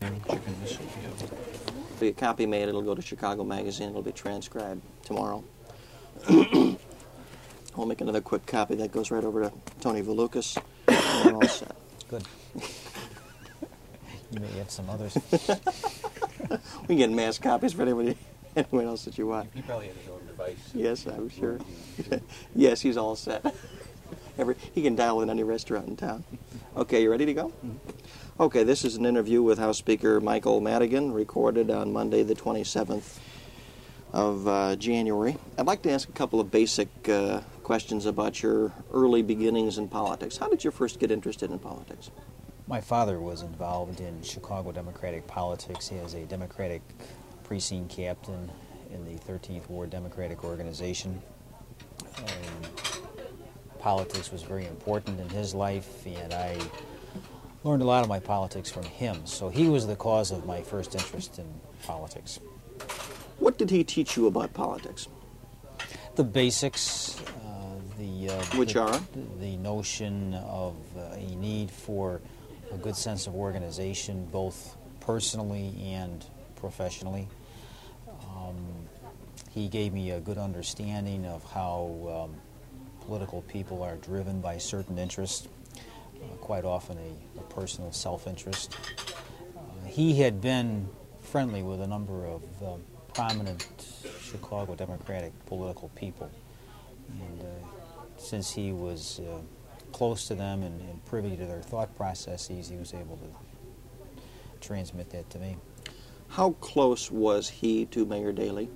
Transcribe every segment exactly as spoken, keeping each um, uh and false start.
chicken, chicken missile. Yeah. Be a copy made. It'll go to Chicago Magazine. It'll be transcribed tomorrow. We'll make another quick copy that goes right over to Tony Valukas. And we're all set. Good. You may have some others. We can get mass copies for anybody, anyone else that you want. He probably has his own device. Yes, I'm sure. Yes, he's all set. Every, he can dial in any restaurant in town. Okay, you ready to go? Okay, this is an interview with House Speaker Michael Madigan, recorded on Monday the twenty-seventh of uh, January. I'd like to ask a couple of basic uh, questions about your early beginnings in politics. How did you first get interested in politics? My father was involved in Chicago Democratic politics. He is a Democratic precinct captain in the thirteenth Ward Democratic Organization. Um, politics was very important in his life, and I learned a lot of my politics from him. So he was the cause of my first interest in politics. What did he teach you about politics? The basics, uh, the uh, Which the, are? the notion of uh, a need for a good sense of organization, both personally and professionally. Um, he gave me a good understanding of how um, political people are driven by certain interests, uh, quite often a, a personal self-interest. Uh, he had been friendly with a number of uh, prominent Chicago Democratic political people, and uh, since he was uh, close to them and, and privy to their thought processes, he was able to transmit that to me. How close was he to Mayor Daley?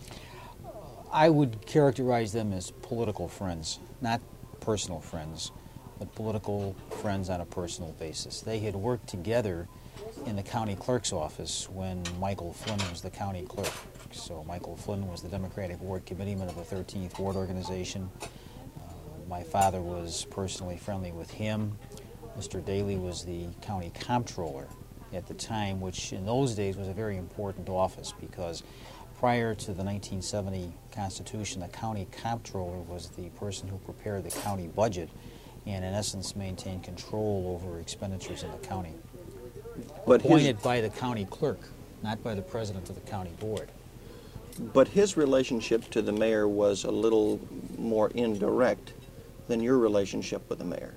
I would characterize them as political friends, not personal friends, but political friends on a personal basis. They had worked together in the county clerk's office when Michael Flynn was the county clerk. So Michael Flynn was the Democratic Ward Committeeman of the thirteenth Ward Organization. Uh, my father was personally friendly with him. Mister Daley was the county comptroller at the time, which in those days was a very important office because prior to the nineteen seventy Constitution, the county comptroller was the person who prepared the county budget and in essence maintained control over expenditures in the county. But appointed his, by the county clerk, not by the president of the county board. But his relationship to the mayor was a little more indirect than your relationship with the mayor.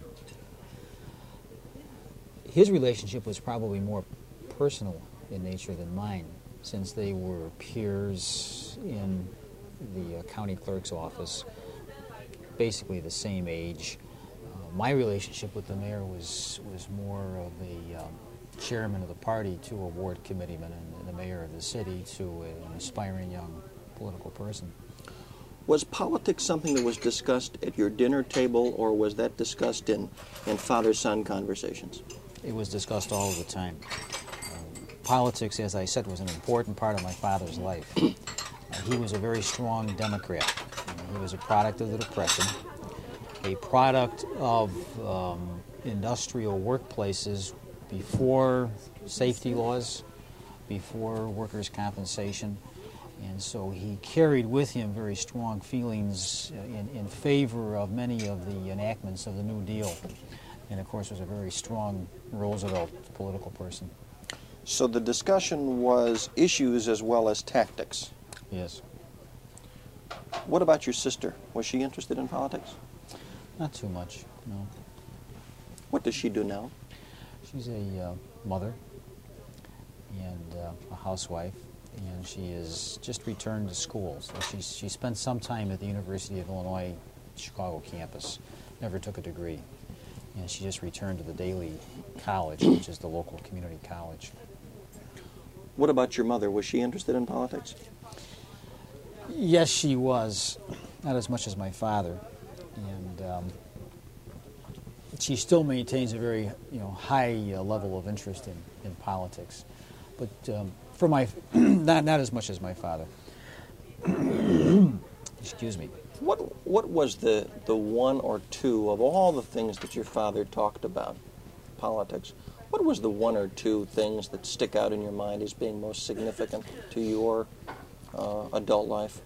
His relationship was probably more personal in nature than mine, since they were peers in the uh, county clerk's office, basically the same age. Uh, my relationship with the mayor was was more of a um, chairman of the party to a ward committeeman, and the mayor of the city to an aspiring young political person. Was politics something that was discussed at your dinner table, or was that discussed in, in father-son conversations? It was discussed all the time. Politics, as I said, was an important part of my father's life. Uh, he was a very strong Democrat. Uh, he was a product of the Depression, a product of um, industrial workplaces before safety laws, before workers' compensation, and so he carried with him very strong feelings in, in favor of many of the enactments of the New Deal, and of course was a very strong Roosevelt political person. So the discussion was issues as well as tactics. Yes. What about your sister? Was she interested in politics? Not too much, no. What does she do now? She's a uh, mother and uh, a housewife, and she has just returned to school. So she's, she spent some time at the University of Illinois Chicago campus, never took a degree. And she just returned to the Daley College, which is the local community college. What about your mother? Was she interested in politics? Yes, she was. Not as much as my father. And um, she still maintains a very you know, high uh, level of interest in, in politics. But um, for my, not, not as much as my father. Excuse me. What what was the, the one or two of all the things that your father talked about, politics, what was the one or two things that stick out in your mind as being most significant to your uh, adult life?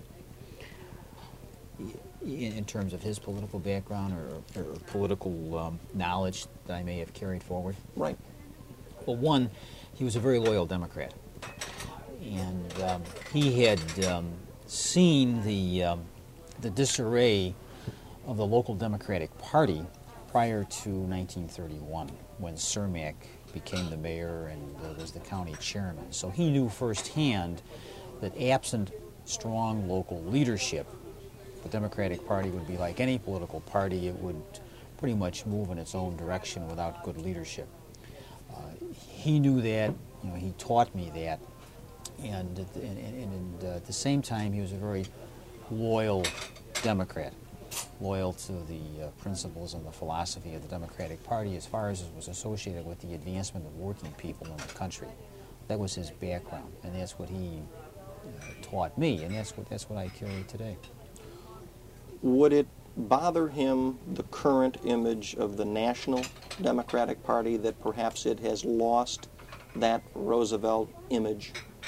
In, in terms of his political background or, or political um, knowledge that I may have carried forward? Right. Well, one, he was a very loyal Democrat. And um, he had um, seen the, um, the disarray of the local Democratic Party prior to nineteen thirty-one, when Cermak became the mayor and uh, was the county chairman. So he knew firsthand that absent strong local leadership, the Democratic Party would be like any political party. It would pretty much move in its own direction without good leadership. Uh, he knew that. You know, he taught me that. And, at the, and, and, and uh, at the same time, he was a very loyal Democrat, loyal to the uh, principles and the philosophy of the Democratic Party as far as it was associated with the advancement of working people in the country. That was his background, and that's what he uh, taught me, and that's what, that's what I carry today. Would it bother him, the current image of the National Democratic Party, that perhaps it has lost that Roosevelt image?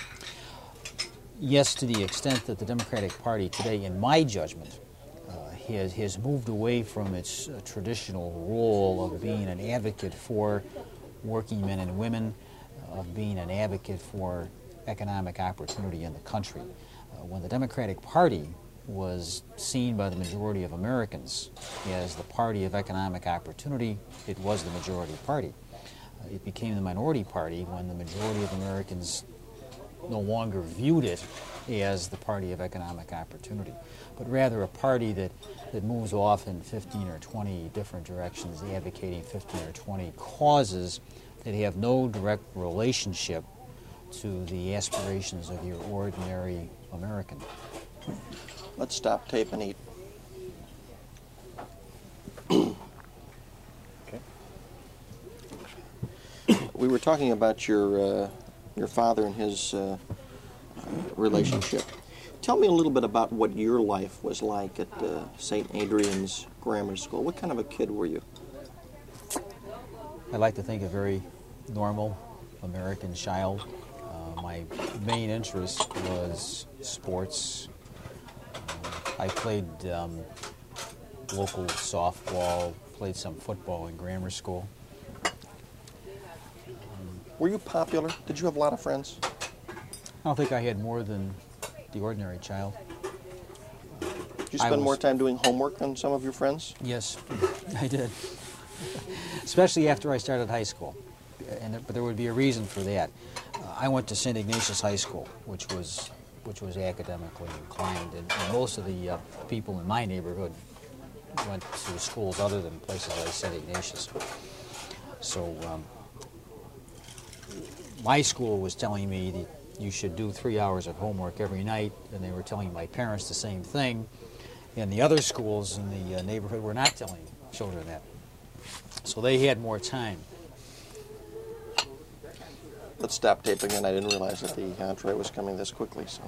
Yes, to the extent that the Democratic Party today, in my judgment, uh, has, has moved away from its uh, traditional role of being an advocate for working men and women, uh, of being an advocate for economic opportunity in the country. Uh, when the Democratic Party was seen by the majority of Americans as the party of economic opportunity, it was the majority party. Uh, it became the minority party when the majority of Americans no longer viewed it as the party of economic opportunity, but rather a party that, that moves off in fifteen or twenty different directions, advocating fifteen or twenty causes that have no direct relationship to the aspirations of your ordinary American. Let's stop, tape, and eat. Okay. We were talking about your uh, your father and his uh, uh, relationship. Tell me a little bit about what your life was like at uh, Saint Adrian's Grammar School. What kind of a kid were you? I like to think a very normal American child. Uh, my main interest was sports. Uh, I played um, local softball, played some football in grammar school. Were you popular? Did you have a lot of friends? I don't think I had more than the ordinary child. Did you I spend was- more time doing homework than some of your friends? Yes, I did. Especially after I started high school. And there, but there would be a reason for that. Uh, I went to Saint Ignatius High School, which was which was academically inclined, and, and most of the uh, people in my neighborhood went to schools other than places like Saint Ignatius. So um, my school was telling me that you should do three hours of homework every night, and they were telling my parents the same thing. And the other schools in the uh, neighborhood were not telling children that. So they had more time. Let's stop taping, and I didn't realize that the entree was coming this quickly. So,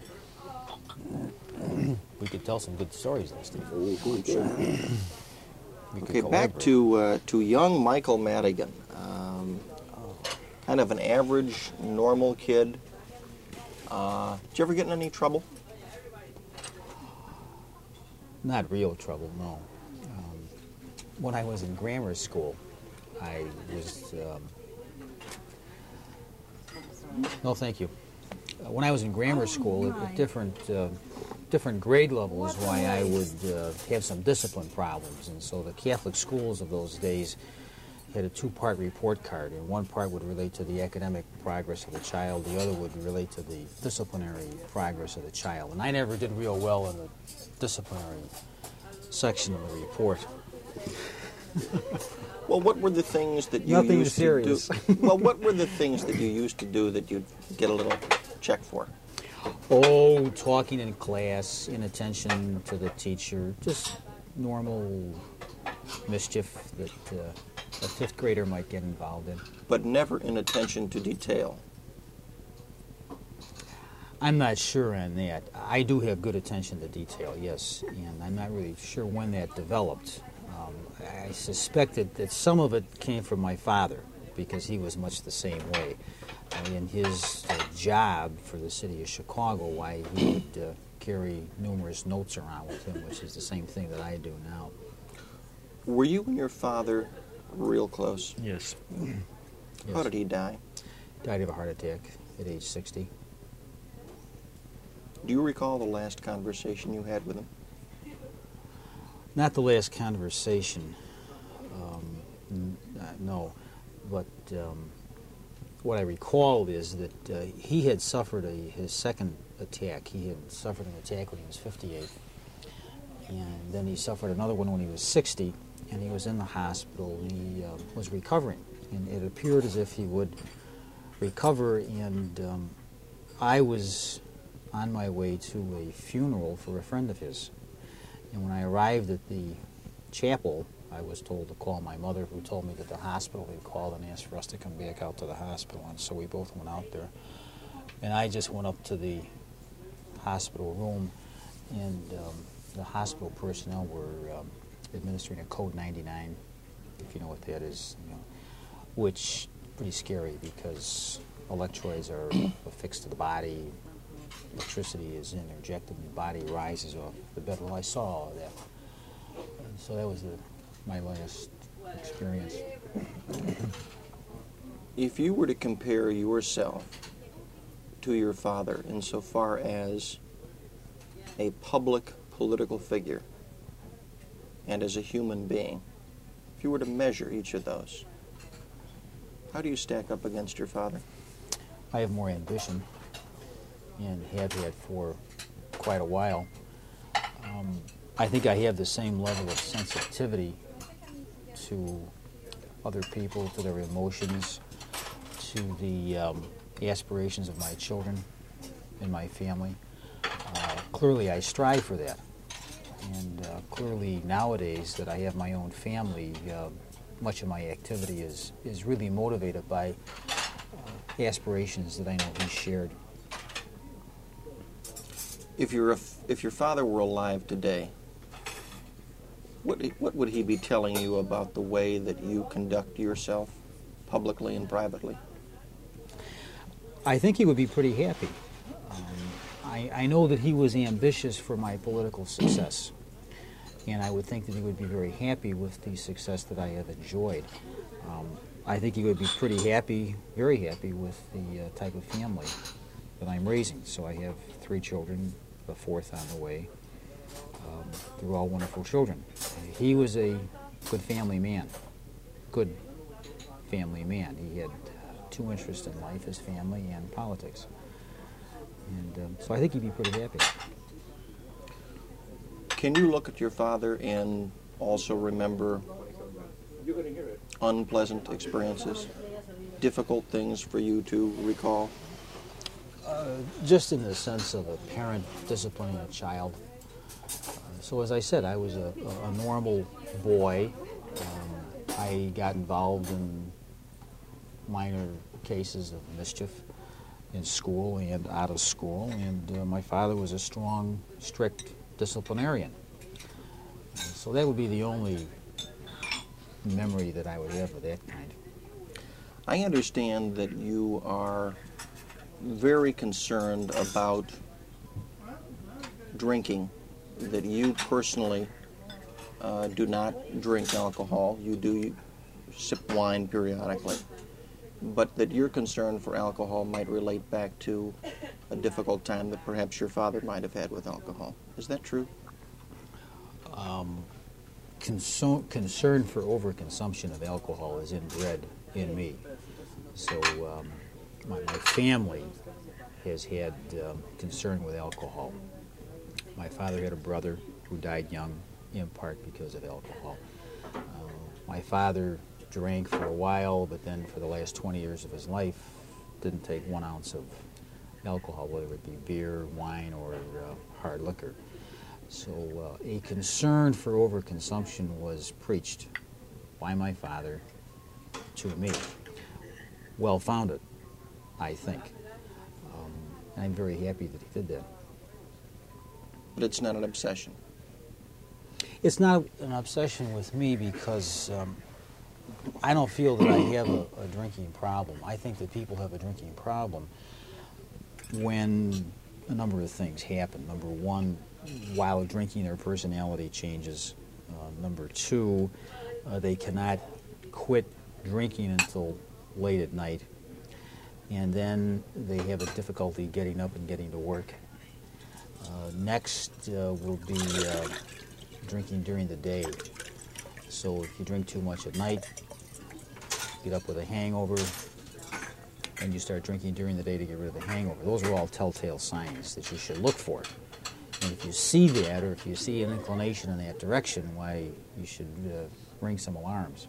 We could tell some good stories, though, Steve. I'm sure. We could Okay, back collaborate. to uh, to young Michael Madigan. Um, kind of an average, normal kid. Uh, did you ever get in any trouble? Not real trouble, no. Um, when I was in grammar school, I was... Um, no, thank you. Uh, when I was in grammar school, at, at different uh, different grade levels, why I would uh, have some discipline problems. And so the Catholic schools of those days had a two-part report card, and one part would relate to the academic progress of the child, the other would relate to the disciplinary progress of the child. And I never did real well in the disciplinary section of the report. Well, what were the things that you Nothing used serious. to do? Well, what were the things that you used to do that you'd get a little check for? Oh, talking in class, inattention to the teacher, just normal mischief that uh, a fifth grader might get involved in. But never in attention to detail. I'm not sure on that. I do have good attention to detail, yes, and I'm not really sure when that developed. Um, I suspected that some of it came from my father, because he was much the same way. Uh, in his uh, job for the city of Chicago, why he would uh, carry numerous notes around with him, which is the same thing that I do now. Were you and your father real close? Yes. How did he die? Died of a heart attack at age sixty. Do you recall the last conversation you had with him? Not the last conversation, um, n- uh, no, but um, what I recall is that uh, he had suffered a, his second attack. He had suffered an attack when he was fifty-eight, and then he suffered another one when he was sixty, and he was in the hospital, and he uh, was recovering, and it appeared as if he would recover, and um, I was on my way to a funeral for a friend of his. And when I arrived at the chapel, I was told to call my mother, who told me that the hospital had called and asked for us to come back out to the hospital. And so we both went out there. And I just went up to the hospital room, and um, the hospital personnel were um, administering a Code ninety-nine, if you know what that is, you know, which is pretty scary because electrodes are affixed to the body. Electricity is interjected and the body rises off the bed. Well, I saw all of that. And so that was the, my last experience. If you were to compare yourself to your father insofar as a public political figure and as a human being, if you were to measure each of those, how do you stack up against your father? I have more ambition, and have had for quite a while. Um, I think I have the same level of sensitivity to other people, to their emotions, to the um, aspirations of my children and my family. Uh, clearly, I strive for that. And uh, clearly, nowadays that I have my own family, uh, much of my activity is, is really motivated by uh, aspirations that I know he shared. If your if your father were alive today, what what would he be telling you about the way that you conduct yourself, publicly and privately? I think he would be pretty happy. Um, I, I know that he was ambitious for my political success, and I would think that he would be very happy with the success that I have enjoyed. Um, I think he would be pretty happy, very happy with the uh, type of family that I'm raising. So I have three children, a fourth on the way. Um, they're all wonderful children. He was a good family man, good family man. He had two interests in life, his family and politics. And um, so I think he'd be pretty happy. Can you look at your father and also remember unpleasant experiences, difficult things for you to recall? Uh, just in the sense of a parent disciplining a child. Uh, so as I said, I was a, a, a normal boy. Um, I got involved in minor cases of mischief in school and out of school, and uh, my father was a strong, strict disciplinarian. Uh, so that would be the only memory that I would have of that kind. I understand that you are very concerned about drinking, that you personally uh, do not drink alcohol. You do sip wine periodically, but that your concern for alcohol might relate back to a difficult time that perhaps your father might have had with alcohol. Is that true? Um, conso- concern for overconsumption of alcohol is inbred in me. So um, my, my family has had um, concern with alcohol. My father had a brother who died young, in part because of alcohol. Uh, my father drank for a while, but then for the last twenty years of his life, didn't take one ounce of alcohol, whether it be beer, wine, or uh, hard liquor. So uh, a concern for overconsumption was preached by my father to me. Well-founded, I think. Um, and I'm very happy that he did that. But it's not an obsession. It's not an obsession with me because um, I don't feel that I have a, a drinking problem. I think that people have a drinking problem when a number of things happen. Number one, while drinking, their personality changes. Uh, number two, uh, they cannot quit drinking until late at night. and then they have a difficulty getting up and getting to work. Uh, next uh, will be uh, drinking during the day. So if you drink too much at night, get up with a hangover, and you start drinking during the day to get rid of the hangover. Those are all telltale signs that you should look for. And if you see that, or if you see an inclination in that direction, why, you should uh, ring some alarms.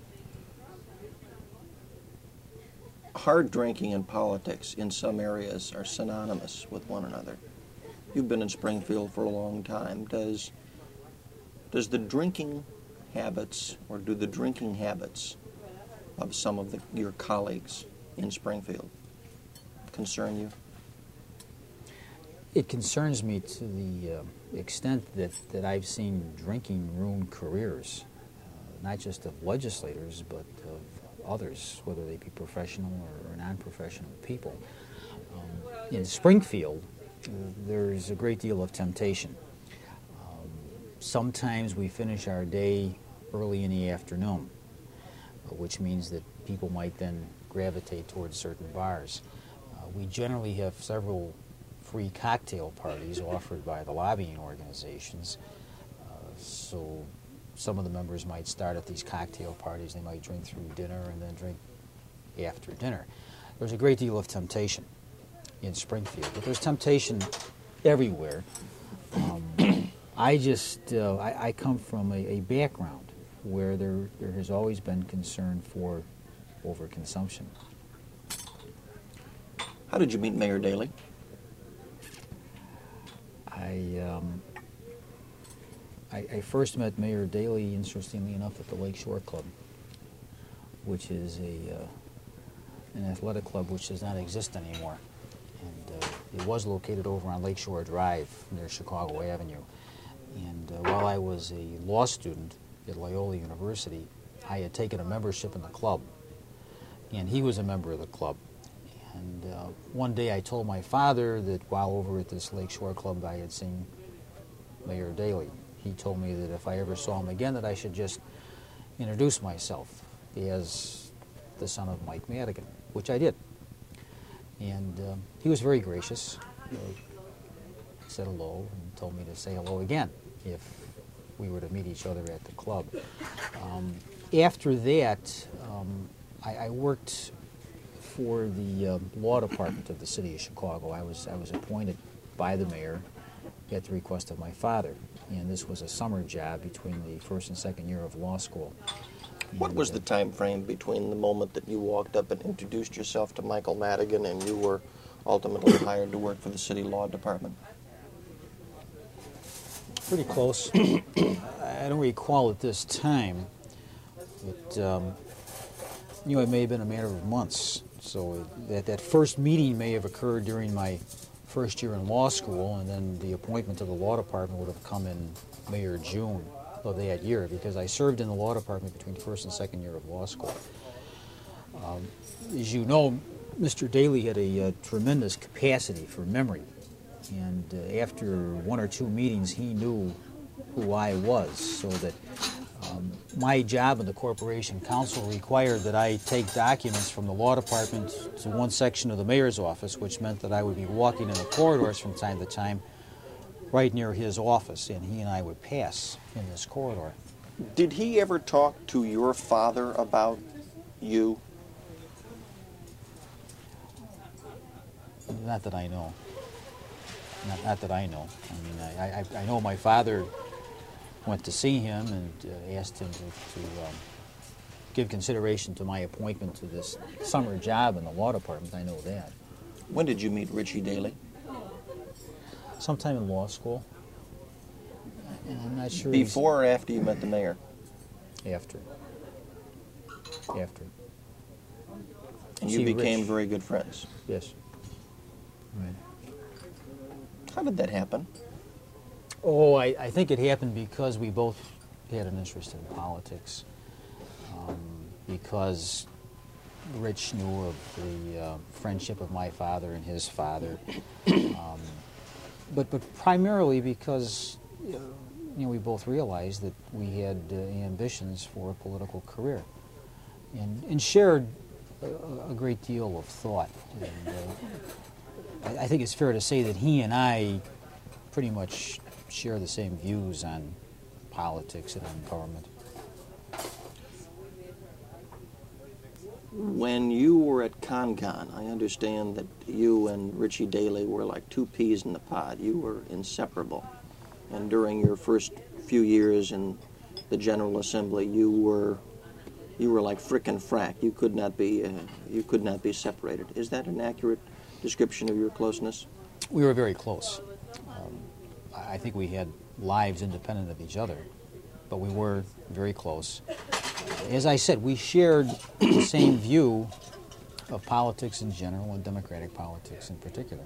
Hard drinking and politics in some areas are synonymous with one another. You've been in Springfield for a long time. Does, does the drinking habits, or do the drinking habits of some of the, your colleagues in Springfield concern you? It concerns me to the uh, extent that, that I've seen drinking ruin careers, uh, not just of legislators, but of others, whether they be professional or, or non-professional people. Um, in Springfield, uh, there's a great deal of temptation. Um, sometimes we finish our day early in the afternoon, uh, which means that people might then gravitate towards certain bars. Uh, we generally have several free cocktail parties offered by the lobbying organizations. Uh, so some of the members might start at these cocktail parties. They might drink through dinner and then drink after dinner. There's a great deal of temptation in Springfield, but there's temptation everywhere. Um, I just, uh, I, I come from a, a background where there, there has always been concern for overconsumption. How did you meet Mayor Daley? I, um, I, I first met Mayor Daley, interestingly enough, at the Lake Shore Club, which is a uh, an athletic club which does not exist anymore. And uh, it was located over on Lake Shore Drive near Chicago Avenue. And uh, while I was a law student at Loyola University, I had taken a membership in the club, and he was a member of the club. And uh, one day I told my father that while over at this Lake Shore Club I had seen Mayor Daley. He told me that if I ever saw him again that I should just introduce myself as the son of Mike Madigan, which I did. And um, he was very gracious. Uh, said hello and told me to say hello again if we were to meet each other at the club. Um, after that, um, I, I worked for the uh, law department of the city of Chicago. I was I was appointed by the mayor at the request of my father, and this was a summer job between the first and second year of law school. What And, was uh, the time frame between the moment that you walked up and introduced yourself to Michael Madigan and you were ultimately hired to work for the city law department? Pretty close. I don't recall at this time, but um, you know, it may have been a matter of months. So that, that first meeting may have occurred during my first year in law school, and then the appointment to the law department would have come in May or June of that year, because I served in the law department between first and second year of law school. Um, as you know, Mister Daley had a uh, tremendous capacity for memory, and uh, after one or two meetings he knew who I was, so that Um, my job in the Corporation Council required that I take documents from the law department to one section of the mayor's office, which meant that I would be walking in the corridors from time to time right near his office, and he and I would pass in this corridor. Did he ever talk to your father about you? Not that I know. Not, not that I know. I mean, I, I, I know my father went to see him and uh, asked him to, to um, give consideration to my appointment to this summer job in the law department. I know that. When did you meet Richie Daley? Sometime in law school. And I'm not sure. he's- Before or after you met the mayor? After. After. And you See, became Rich. very good friends. Yes. Right. How did that happen? Oh, I, I think it happened because we both had an interest in politics. Um, because Rich knew of the uh, friendship of my father and his father. Um, but, but primarily because uh, you know, we both realized that we had uh, ambitions for a political career. And, and shared a, a great deal of thought. And, uh, I, I think it's fair to say that he and I pretty much share the same views on politics and on government. When you were at ConCon, I understand that you and Richie Daley were like two peas in the pod. You were inseparable. And during your first few years in the General Assembly, you were you were like frickin' frack. You could not be uh, you could not be separated. Is that an accurate description of your closeness? We were very close. Um, I think we had lives independent of each other, but we were very close. As I said, we shared the same view of politics in general and democratic politics in particular.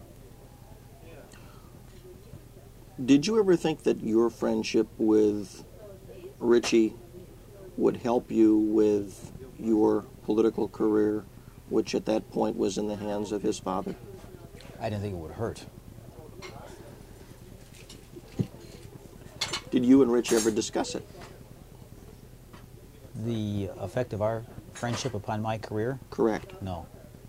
Did you ever think that your friendship with Richie would help you with your political career, which at that point was in the hands of his father? I didn't think it would hurt. Did you and Rich ever discuss it? The effect of our friendship upon my career? Correct. No.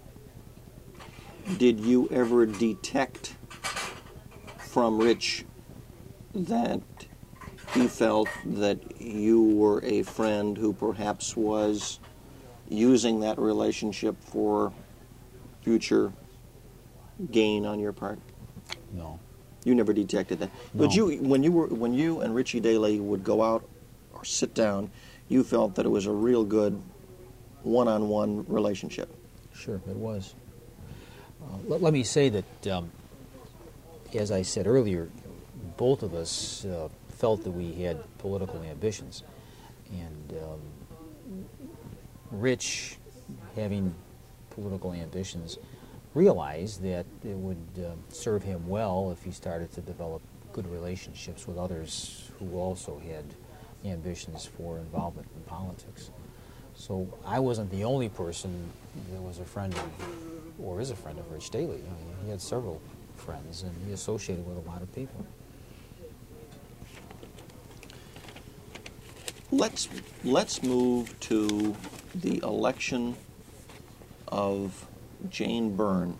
Did you ever detect from Rich that he felt that you were a friend who perhaps was using that relationship for future gain on your part? No. You never detected that. No. But you, when you were, when you and Richie Daley would go out or sit down, you felt that it was a real good one-on-one relationship. Sure, it was. Uh, let, let me say that, um, as I said earlier, both of us uh, felt that we had political ambitions. And um, Rich, having political ambitions, realized that it would uh, serve him well if he started to develop good relationships with others who also had ambitions for involvement in politics. So I wasn't the only person that was a friend of, or is a friend of Rich Daley. You know, he had several friends, and he associated with a lot of people. Let's let's move to the election of Jane Byrne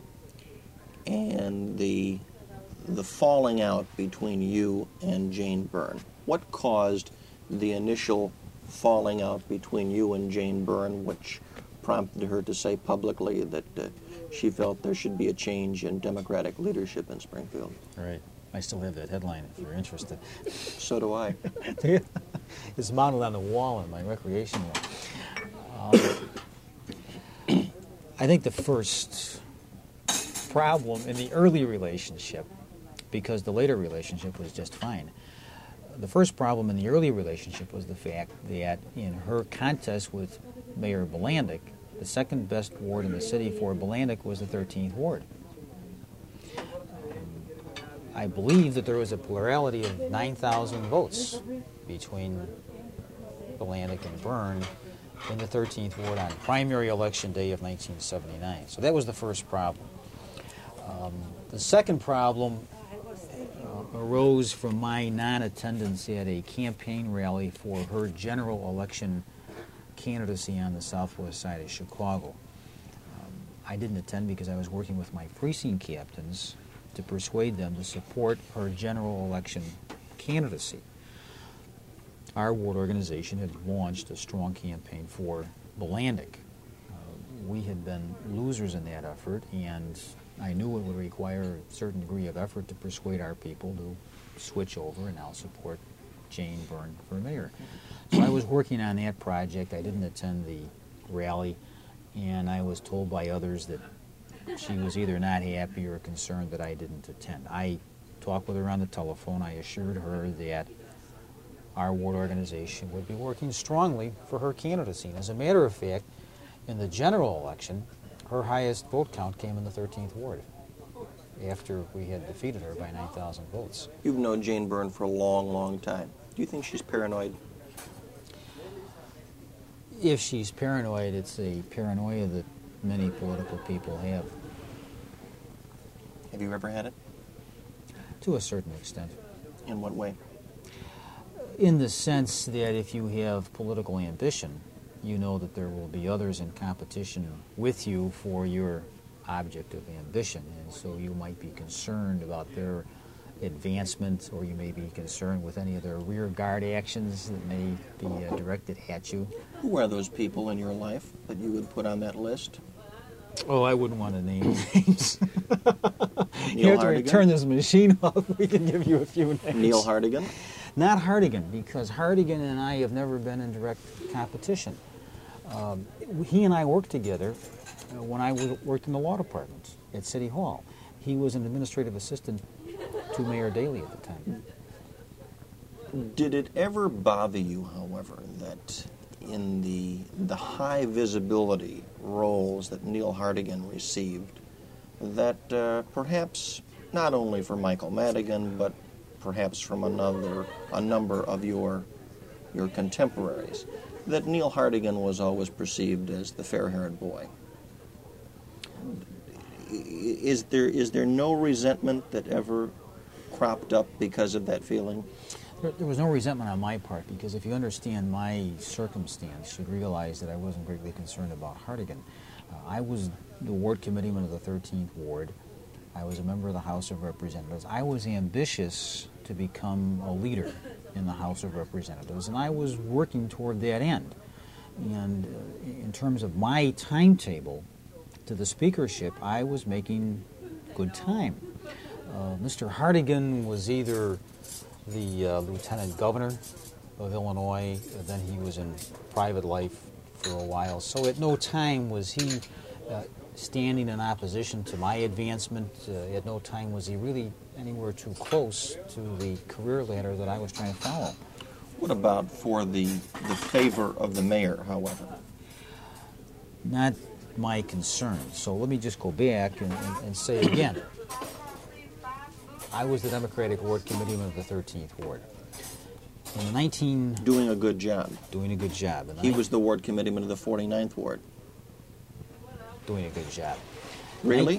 and the the falling out between you and Jane Byrne. What caused the initial falling out between you and Jane Byrne, which prompted her to say publicly that uh, she felt there should be a change in Democratic leadership in Springfield? Right. I still have that headline if you're interested. So do I. It's mounted on the wall in my recreation room. Um, I think the first problem in the early relationship, because the later relationship was just fine, the first problem in the early relationship was the fact that in her contest with Mayor Bilandic, the second best ward in the city for Bilandic was the thirteenth ward. I believe that there was a plurality of nine thousand votes between Bilandic and Byrne in the thirteenth ward on primary election day of nineteen seventy-nine. So that was the first problem. Um, the second problem uh, arose from my non-attendance at a campaign rally for her general election candidacy on the southwest side of Chicago. Um, I didn't attend because I was working with my precinct captains to persuade them to support her general election candidacy. Our ward organization had launched a strong campaign for Bilandic. Uh, we had been losers in that effort, and I knew it would require a certain degree of effort to persuade our people to switch over and now support Jane Byrne for mayor. So I was working on that project. I didn't attend the rally, and I was told by others that she was either not happy or concerned that I didn't attend. I talked with her on the telephone. I assured her that our ward organization would be working strongly for her candidacy. And as a matter of fact, in the general election, her highest vote count came in the thirteenth ward after we had defeated her by nine thousand votes. You've known Jane Byrne for a long, long time. Do you think she's paranoid? If she's paranoid, it's a paranoia that many political people have. Have you ever had it? To a certain extent. In what way? In the sense that if you have political ambition, you know that there will be others in competition with you for your object of ambition, and so you might be concerned about their advancement, or you may be concerned with any of their rear guard actions that may be uh, directed at you. Who are those people in your life that you would put on that list? Oh, I wouldn't want to name names. Neil After I Hartigan? turn this machine off, we can give you a few names. Neil Hartigan? Not Hartigan, because Hartigan and I have never been in direct competition. Um, he and I worked together uh, when I w worked in the law department at City Hall. He was an administrative assistant to Mayor Daley at the time. Did it ever bother you, however, that in the the high visibility roles that Neil Hartigan received, that uh, perhaps not only for Michael Madigan, but perhaps from another a number of your your contemporaries, that Neil Hartigan was always perceived as the fair-haired boy? Is there is there no resentment that ever cropped up because of that feeling? There, there was no resentment on my part, because if you understand my circumstance, you'd realize that I wasn't greatly concerned about Hartigan. Uh, I was the ward committeeman of the thirteenth Ward. I was a member of the House of Representatives. I was ambitious to become a leader in the House of Representatives, and I was working toward that end. And uh, in terms of my timetable to the speakership, I was making good time. Uh, Mister Hartigan was either the uh, lieutenant governor of Illinois, uh, then he was in private life for a while, so at no time was he uh, standing in opposition to my advancement. Uh, at no time was he really anywhere too close to the career ladder that I was trying to follow. What about for the, the favor of the mayor, however? Not my concern. So let me just go back and, and, and say again, I was the Democratic Ward Committeeman of the thirteenth Ward. In the nineteen... Doing a good job. Doing a good job. In the He was the ward committeeman of the forty-ninth Ward. Doing a good job. Really?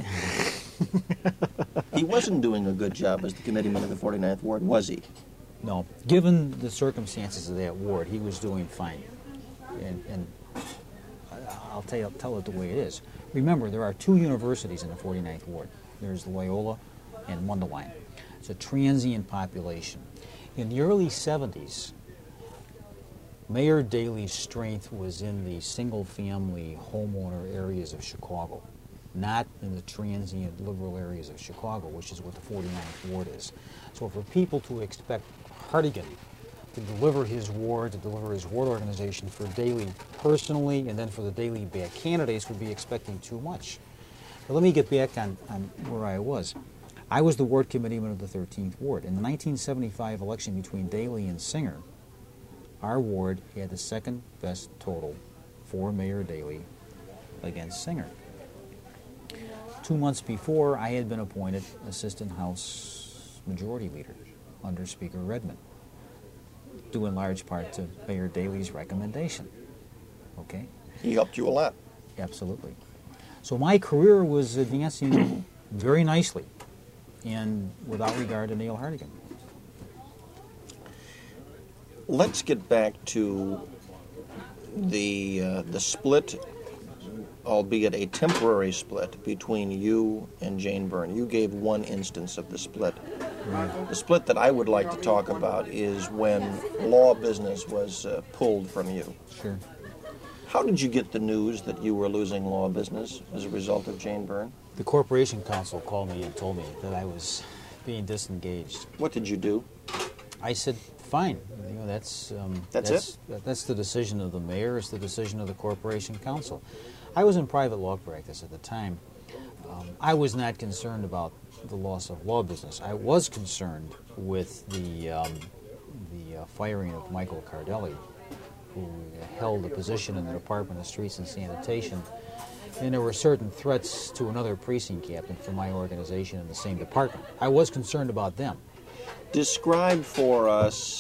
He wasn't doing a good job as the committeeman of the forty-ninth Ward, was he? No. Given the circumstances of that ward, he was doing fine. And, and I'll tell, you, tell it the way it is. Remember, there are two universities in the forty-ninth Ward. There's Loyola and Mundelein. It's a transient population. In the early seventies, Mayor Daley's strength was in the single-family homeowner areas of Chicago, not in the transient liberal areas of Chicago, which is what the forty-ninth Ward is. So for people to expect Hartigan to deliver his ward, to deliver his ward organization for Daley personally, and then for the Daley-backed candidates, would be expecting too much. But let me get back on, on where I was. I was the ward committeeman of the thirteenth Ward. In the nineteen seventy-five election between Daley and Singer, our ward had the second best total for Mayor Daley against Singer. Two months before, I had been appointed Assistant House Majority Leader under Speaker Redmond, due in large part to Mayor Daley's recommendation. Okay? He helped you a lot. Absolutely. So my career was advancing very nicely, and without regard to Neil Hartigan. Let's get back to the uh, the split, albeit a temporary split, between you and Jane Byrne. You gave one instance of the split. Right. The split that I would like to talk about is when law business was uh, pulled from you. Sure. How did you get the news that you were losing law business as a result of Jane Byrne? The Corporation Council called me and told me that I was being disengaged. What did you do? I said, fine. You know, that's um, that's, that's it. That's the decision of the mayor. It's the decision of the Corporation Council. I was in private law practice at the time. Um, I was not concerned about the loss of law business. I was concerned with the um, the uh, firing of Michael Cardelli, who held a position in the Department of Streets and Sanitation. And there were certain threats to another precinct captain from my organization in the same department. I was concerned about them. Describe for us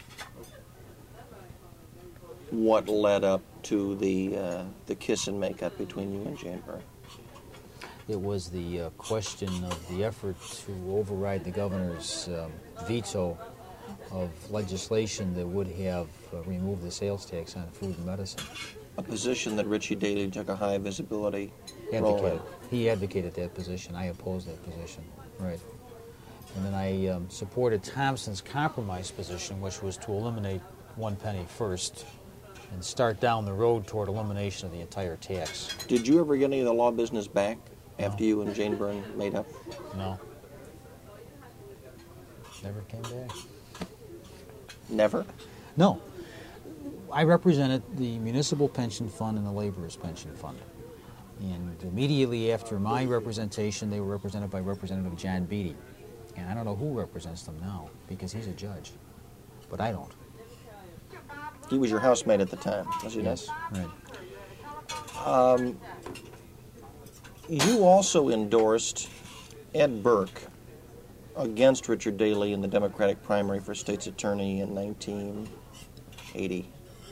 what led up to the uh, the kiss and make-up between you and Jane Byrne. It was the uh, question of the effort to override the governor's um, veto of legislation that would have uh, removed the sales tax on food and medicine. a position that Richie Daley took a high visibility role in. Advocated. He advocated that position. I opposed that position. Right. And then I um, supported Thompson's compromise position, which was to eliminate one penny first and start down the road toward elimination of the entire tax. Did you ever get any of the law business back after No. you and Jane Byrne made up? No. Never came back. Never? No. I represented the Municipal Pension Fund and the Laborers' Pension Fund. And immediately after my representation, they were represented by Representative John Beatty. And I don't know who represents them now, because he's a judge. But I don't. He was your housemate at the time, was he not? Yes, right. Um, you also endorsed Ed Burke against Richard Daley in the Democratic primary for state's attorney in nineteen eighty.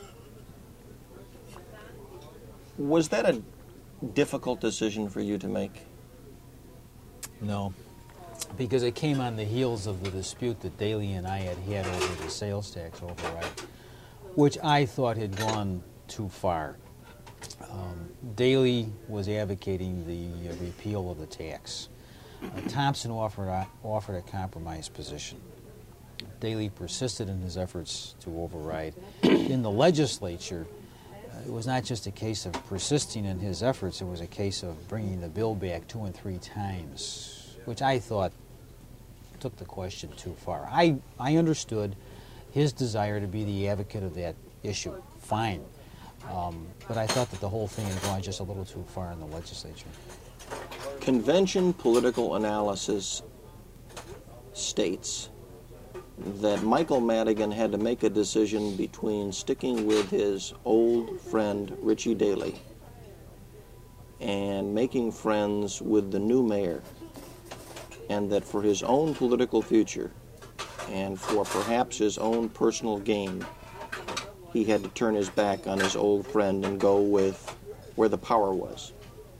Was that a difficult decision for you to make? No, because it came on the heels of the dispute that Daley and I had had over the sales tax override, which I thought had gone too far. Um, Daley was advocating the uh, repeal of the tax. Uh, Thompson offered a, offered a compromise position. Daley persisted in his efforts to override. In the legislature, uh, it was not just a case of persisting in his efforts, it was a case of bringing the bill back two and three times, which I thought took the question too far. I, I understood his desire to be the advocate of that issue. Fine. Um, but I thought that the whole thing had gone just a little too far in the legislature. Convention political analysis states that Michael Madigan had to make a decision between sticking with his old friend Richie Daley and making friends with the new mayor, and that for his own political future and for perhaps his own personal gain, he had to turn his back on his old friend and go with where the power was.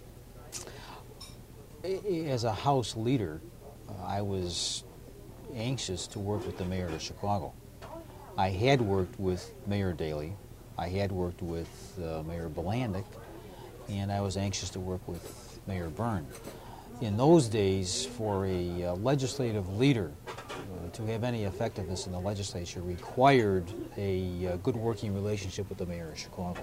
As a House leader, uh, I was anxious to work with the mayor of Chicago. I had worked with Mayor Daley, I had worked with uh, Mayor Bilandic, and I was anxious to work with Mayor Byrne. In those days, for a uh, legislative leader uh, to have any effectiveness in the legislature required a uh, good working relationship with the mayor of Chicago.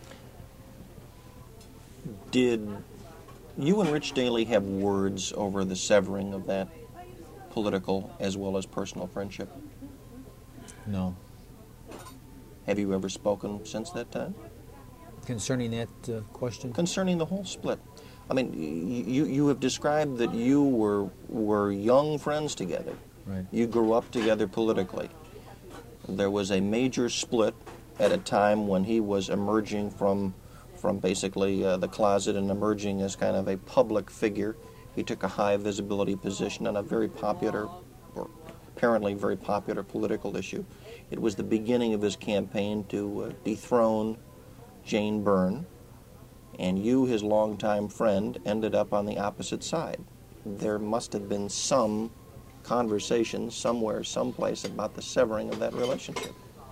Did you and Rich Daley have words over the severing of that political as well as personal friendship? No. Have you ever spoken since that time? Concerning that uh, question? Concerning the whole split. I mean, you, you have described that you were, were young friends together. Right. You grew up together politically. There was a major split at a time when he was emerging from from basically uh, the closet and emerging as kind of a public figure. He took a high visibility position on a very popular, or apparently very popular political issue. It was the beginning of his campaign to uh, dethrone Jane Byrne, and you, his longtime friend, ended up on the opposite side. There must have been some conversation somewhere, someplace about the severing of that relationship.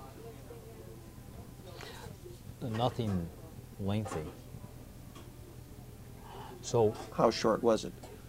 Nothing lengthy. So How short was it?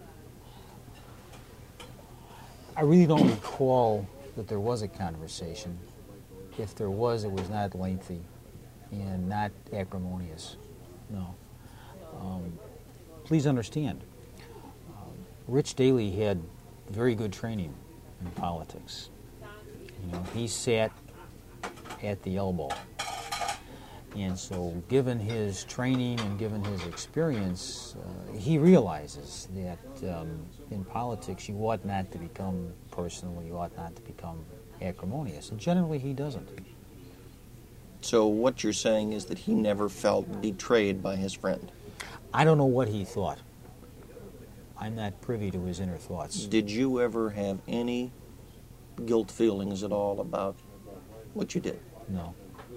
I really don't recall that there was a conversation. If there was, it was not lengthy and not acrimonious. No. Um, please understand, um, Rich Daley had very good training in politics. You know, he sat at the elbow. And so, given his training and given his experience, uh, he realizes that um, in politics you ought not to become personal, you ought not to become acrimonious. And generally, he doesn't. So what you're saying is that he never felt betrayed by his friend. I don't know what he thought. I'm not privy to his inner thoughts. Did you ever have any guilt feelings at all about what you did? No.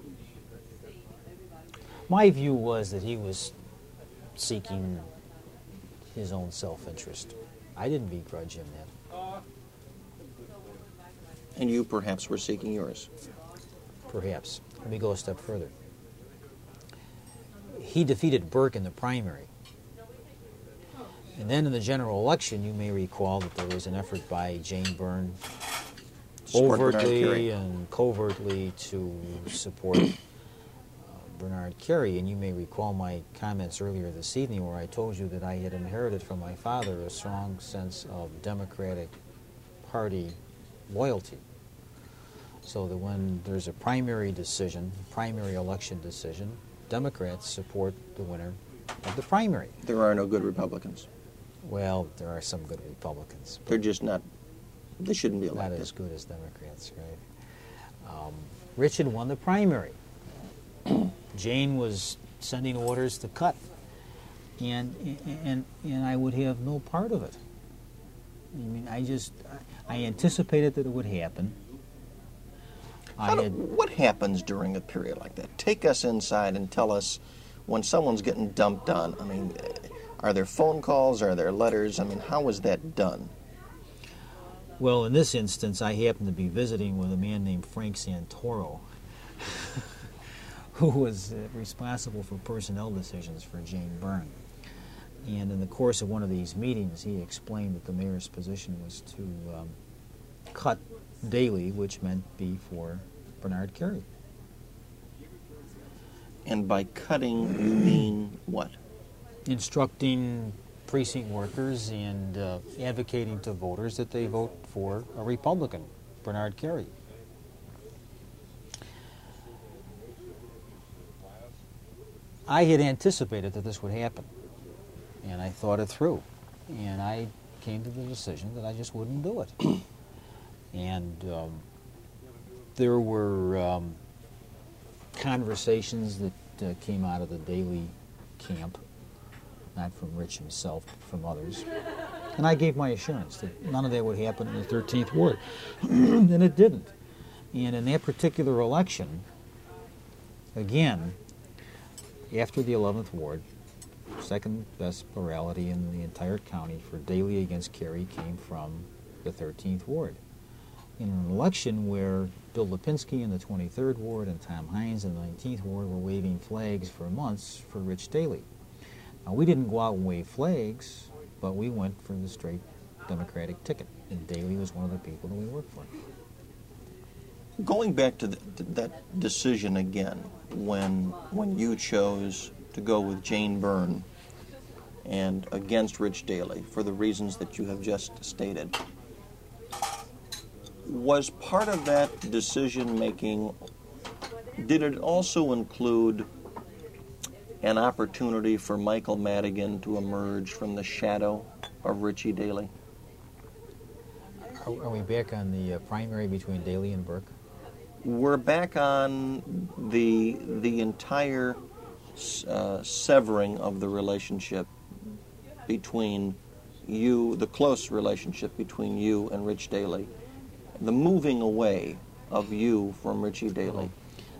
My view was that he was seeking his own self-interest. I didn't begrudge him that. And you perhaps were seeking yours. Perhaps. Let me go a step further. he defeated Burke in the primary. And then in the general election, you may recall that there was an effort by Jane Byrne Support Bernard overtly Carey. and covertly to support uh, Bernard Carey. And you may recall my comments earlier this evening where I told you that I had inherited from my father a strong sense of Democratic Party loyalty. So that when there's a primary decision, primary election decision, Democrats support the winner of the primary. There are no good Republicans. Well, there are some good Republicans, They're just not, they shouldn't be not elected. as good as Democrats, right? Um, Richard won the primary. Jane was sending orders to cut, and and and I would have no part of it. I mean, I just I anticipated that it would happen. How I do- had what happens during a period like that? Take us inside and tell us when someone's getting dumped on. I mean, are there phone calls? Are there letters? I mean, how is that done? well, in this instance, I happened to be visiting with a man named Frank Santoro, who was uh, responsible for personnel decisions for Jane Byrne. And in the course of one of these meetings, he explained that the mayor's position was to um, cut Daley, which meant be for Bernard Carey. And by cutting, you mean what? Instructing precinct workers and uh, advocating to voters that they vote for a Republican, Bernard Carey. I had anticipated that this would happen, and I thought it through, and I came to the decision that I just wouldn't do it. And um, there were um, conversations that uh, came out of the Daley camp, not from Rich himself, but from others. And I gave my assurance that none of that would happen in the thirteenth Ward. And it didn't. And in that particular election, again, after the eleventh Ward, second best plurality in the entire county for Daley against Carey came from the thirteenth Ward. In an election where Bill Lipinski in the twenty-third Ward and Tom Hines in the nineteenth Ward were waving flags for months for Rich Daley. Now, we didn't go out and wave flags, but we went for the straight Democratic ticket, and Daley was one of the people that we worked for. Going back to, the, to that decision again, when when you chose to go with Jane Byrne and against Rich Daley for the reasons that you have just stated, was part of that decision making, did it also include an opportunity for Michael Madigan to emerge from the shadow of Richie Daley? Are, are we back on the uh, primary between Daley and Burke? We're back on the the entire uh, severing of the relationship between you, the close relationship between you and Rich Daley, the moving away of you from Richie Daley.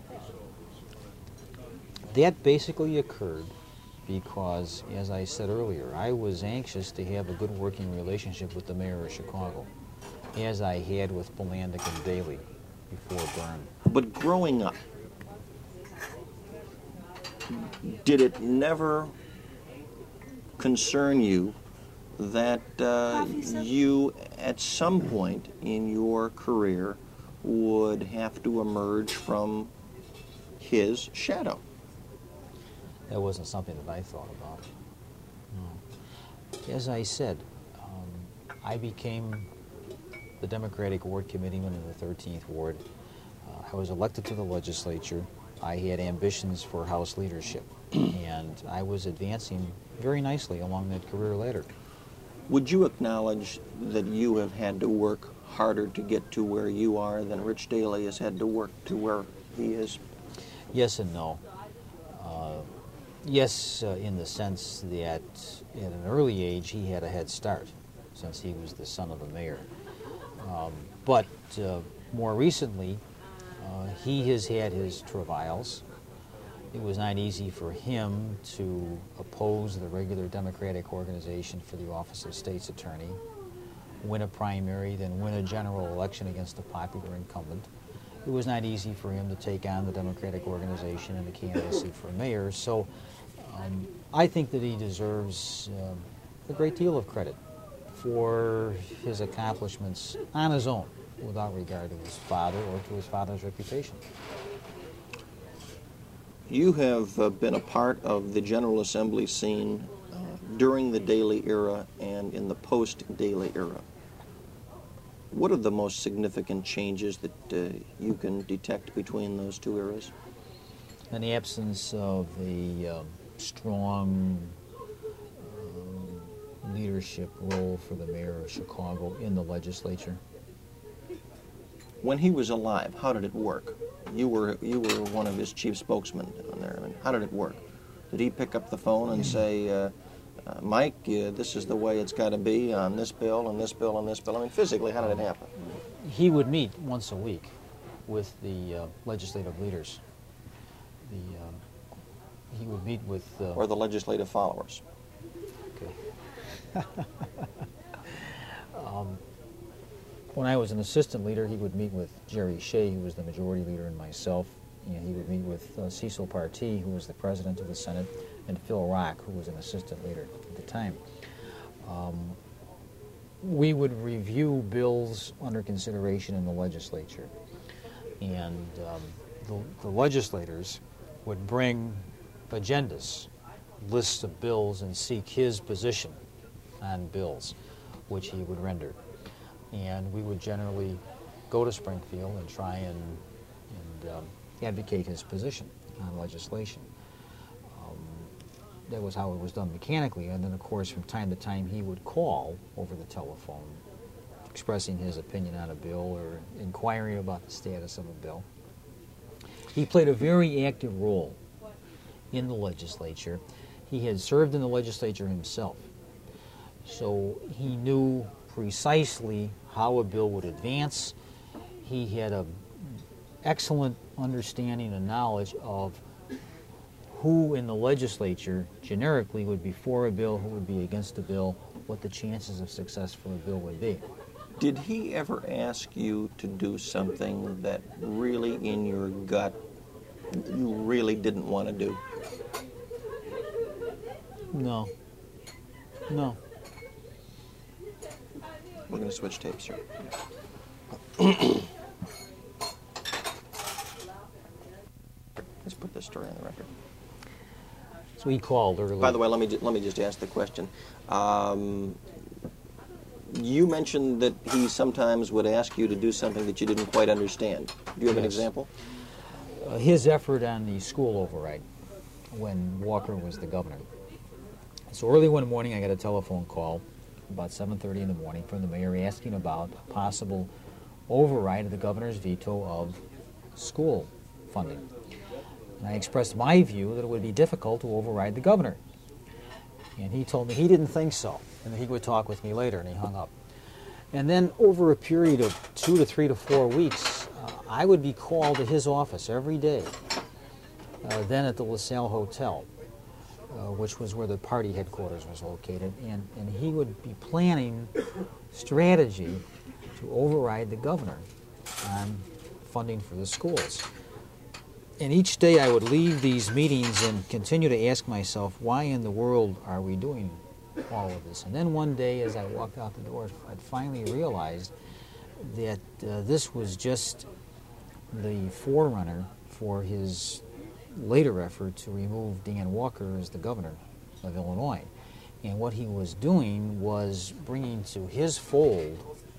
That basically occurred because, as I said earlier, I was anxious to have a good working relationship with the mayor of Chicago, as I had with Bolandic and Daley before Byrne. But growing up, did it never concern you that uh, you, at some point in your career, would have to emerge from his shadow? That wasn't something that I thought about. No. As I said, um, I became the Democratic Ward Committeeman in the thirteenth Ward. Uh, I was elected to the legislature. I had ambitions for House leadership, and I was advancing very nicely along that career ladder. Would you acknowledge that you have had to work harder to get to where you are than Rich Daley has had to work to where he is? Yes and no. Uh, yes, uh, in the sense that at an early age he had a head start, since he was the son of the mayor. Um, but uh, more recently, uh, he has had his travails. It was not easy for him to oppose the regular Democratic organization for the office of state's attorney, win a primary, then win a general election against a popular incumbent. It was not easy for him to take on the Democratic organization and the candidacy for mayor. So Um, I think that he deserves um, a great deal of credit for his accomplishments on his own, without regard to his father or to his father's reputation. You have uh, been a part of the General Assembly scene uh, during the Daley era and in the post-Daley era. What are the most significant changes that uh, you can detect between those two eras? In the absence of a um, strong um, leadership role for the mayor of Chicago in the legislature. When he was alive, how did it work? You were you were one of his chief spokesmen on there. I mean, how did it work? Did he pick up the phone and say, uh, uh, Mike, uh, this is the way it's got to be on this bill, and this bill, and this bill? I mean, physically, how did it happen? He would meet once a week with the uh, legislative leaders. The um, he would meet with uh, Or the legislative followers? Okay. um, when I was an assistant leader, he would meet with Jerry Shea, who was the majority leader, and myself, and he would meet with uh, Cecil Partee, who was the president of the Senate, and Phil Rock, who was an assistant leader at the time. Um, we would review bills under consideration in the legislature, and um, the, the legislators would bring agendas, lists of bills, and seek his position on bills, which he would render. And we would generally go to Springfield and try and, and um, advocate his position on legislation. Um, that was how it was done mechanically, and then of course from time to time he would call over the telephone expressing his opinion on a bill or inquiring about the status of a bill. He played a very active role in the legislature. He had served in the legislature himself, so he knew precisely how a bill would advance. He had an excellent understanding and knowledge of who in the legislature generically would be for a bill, who would be against a bill, what the chances of success for a bill would be. Did he ever ask you to do something that really in your gut you really didn't want to do? No. No. We're going to switch tapes here. Let's put this story on the record. So he called earlier. By the way, let me ju- let me just ask the question. Um, you mentioned that he sometimes would ask you to do something that you didn't quite understand. Do you have an Yes. example? Uh, his effort on the school override when Walker was the governor. So early one morning I got a telephone call about seven thirty in the morning from the mayor asking about a possible override of the governor's veto of school funding. And I expressed my view that it would be difficult to override the governor. And he told me he didn't think so, and that he would talk with me later, and he hung up. And then over a period of two to three to four weeks, uh, I would be called to his office every day, uh, then at the LaSalle Hotel, uh, which was where the party headquarters was located, and, and he would be planning strategy to override the governor on funding for the schools. And each day I would leave these meetings and continue to ask myself, why in the world are we doing all of this? And then one day as I walked out the door, I finally realized that uh, this was just the forerunner for his later effort to remove Dan Walker as the governor of Illinois. And what he was doing was bringing to his fold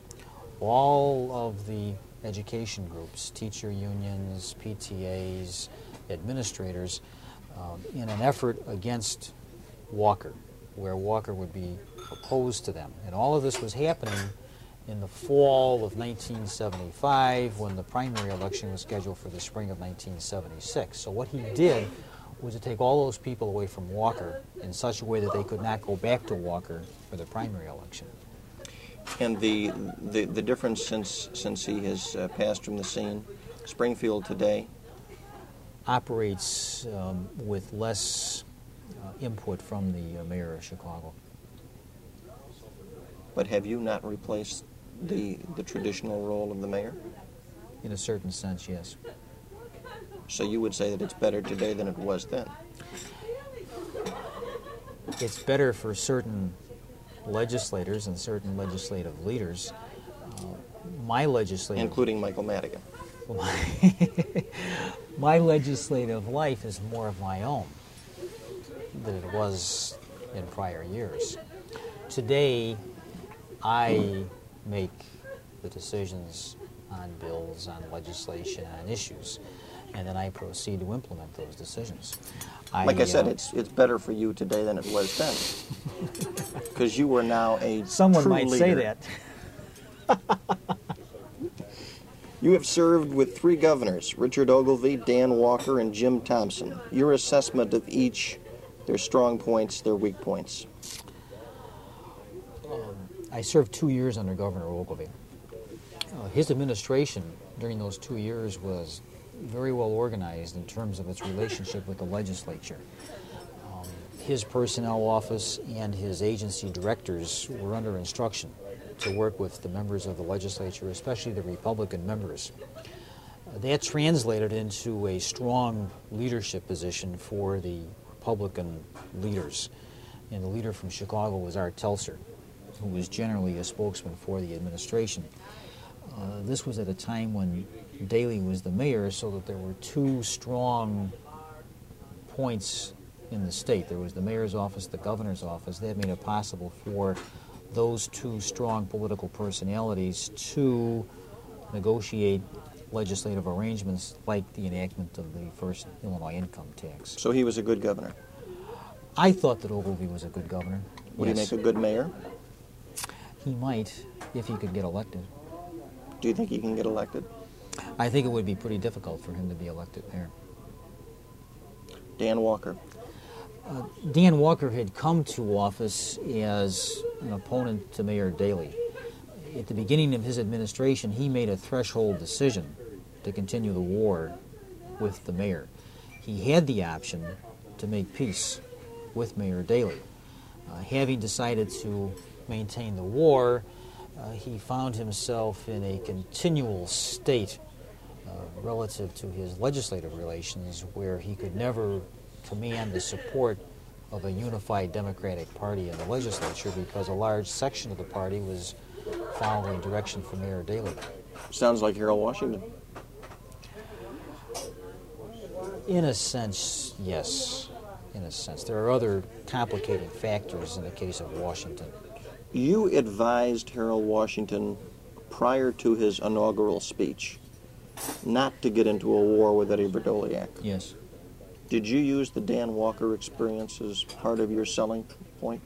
all of the education groups, teacher unions, P T As, administrators, um, in an effort against Walker, where Walker would be opposed to them. And all of this was happening in the fall of nineteen seventy-five, when the primary election was scheduled for the spring of nineteen seventy-six. So what he did was to take all those people away from Walker in such a way that they could not go back to Walker for the primary election. And the the, the difference since since he has uh, passed from the scene, Springfield today operates um, with less uh, input from the uh, mayor of Chicago. But have you not replaced the the traditional role of the mayor? In a certain sense, yes. So you would say that it's better today than it was then? it's better for certain legislators and certain legislative leaders. Uh, my legislative... Including Michael Madigan. My, my legislative life is more of my own than it was in prior years. Today, I make the decisions on bills, on legislation, on issues, and then I proceed to implement those decisions. Like I, I said, uh, it's it's better for you today than it was then, because you are now a someone true might leader. say that. You have served with three governors, Richard Ogilvie, Dan Walker, and Jim Thompson. Your assessment of each, their strong points, their weak points. Um, I served two years under Governor Ogilvie. Uh, his administration during those two years was very well organized in terms of its relationship with the legislature. Um, his personnel office and his agency directors were under instruction to work with the members of the legislature, especially the Republican members. Uh, that translated into a strong leadership position for the Republican leaders. And the leader from Chicago was Art Telser, who was generally a spokesman for the administration. Uh, this was at a time when Daley was the mayor, so that there were two strong points in the state. There was the mayor's office, the governor's office. That made it possible for those two strong political personalities to negotiate legislative arrangements like the enactment of the first Illinois income tax. So he was a good governor. I thought that Ogilvie was a good governor. Would yes. he make a good mayor? He might, if he could get elected. Do you think he can get elected? I think it would be pretty difficult for him to be elected mayor. Dan Walker. Uh, Dan Walker had come to office as an opponent to Mayor Daley. At the beginning of his administration, he made a threshold decision to continue the war with the mayor. He had the option to make peace with Mayor Daley. Uh, having decided to maintain the war, uh, he found himself in a continual state uh, relative to his legislative relations where he could never command the support of a unified Democratic Party in the legislature because a large section of the party was following direction from Mayor Daley. Sounds like Harold Washington. In a sense, yes. In a sense. There are other complicating factors in the case of Washington. You advised Harold Washington prior to his inaugural speech not to get into a war with Eddie Vrdolyak. Yes. Did you use the Dan Walker experience as part of your selling point?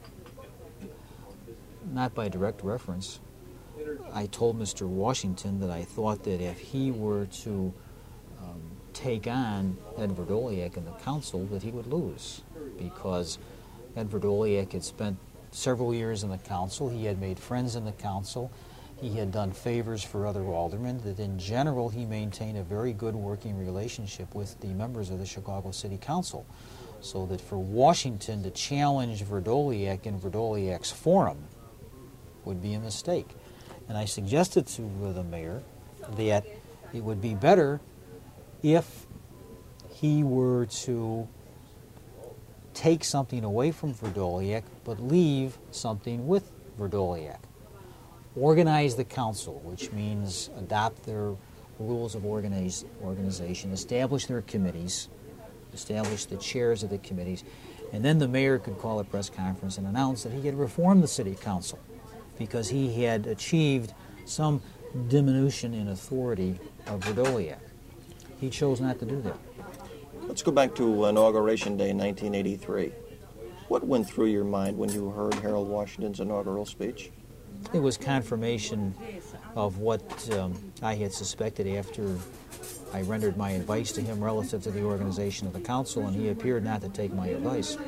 Not by direct reference. I told Mister Washington that I thought that if he were to um, take on Ed Vrdolyak in the council, that he would lose, because Ed Vrdolyak had spent several years in the council. He had made friends in the council. He had done favors for other aldermen, that in general he maintained a very good working relationship with the members of the Chicago City Council. So that for Washington to challenge Vrdolyak in Vrdolyak's forum would be a mistake. And I suggested to the mayor that it would be better if he were to take something away from Vrdolyak but leave something with Vrdolyak. Organize the council, which means adopt their rules of organize, organization, establish their committees, establish the chairs of the committees, and then the mayor could call a press conference and announce that he had reformed the city council because he had achieved some diminution in authority of Vrdolyak. He chose not to do that. Let's go back to Inauguration Day in nineteen eighty-three. What went through your mind when you heard Harold Washington's inaugural speech? It was confirmation of what um, I had suspected after I rendered my advice to him relative to the organization of the council, and he appeared not to take my advice.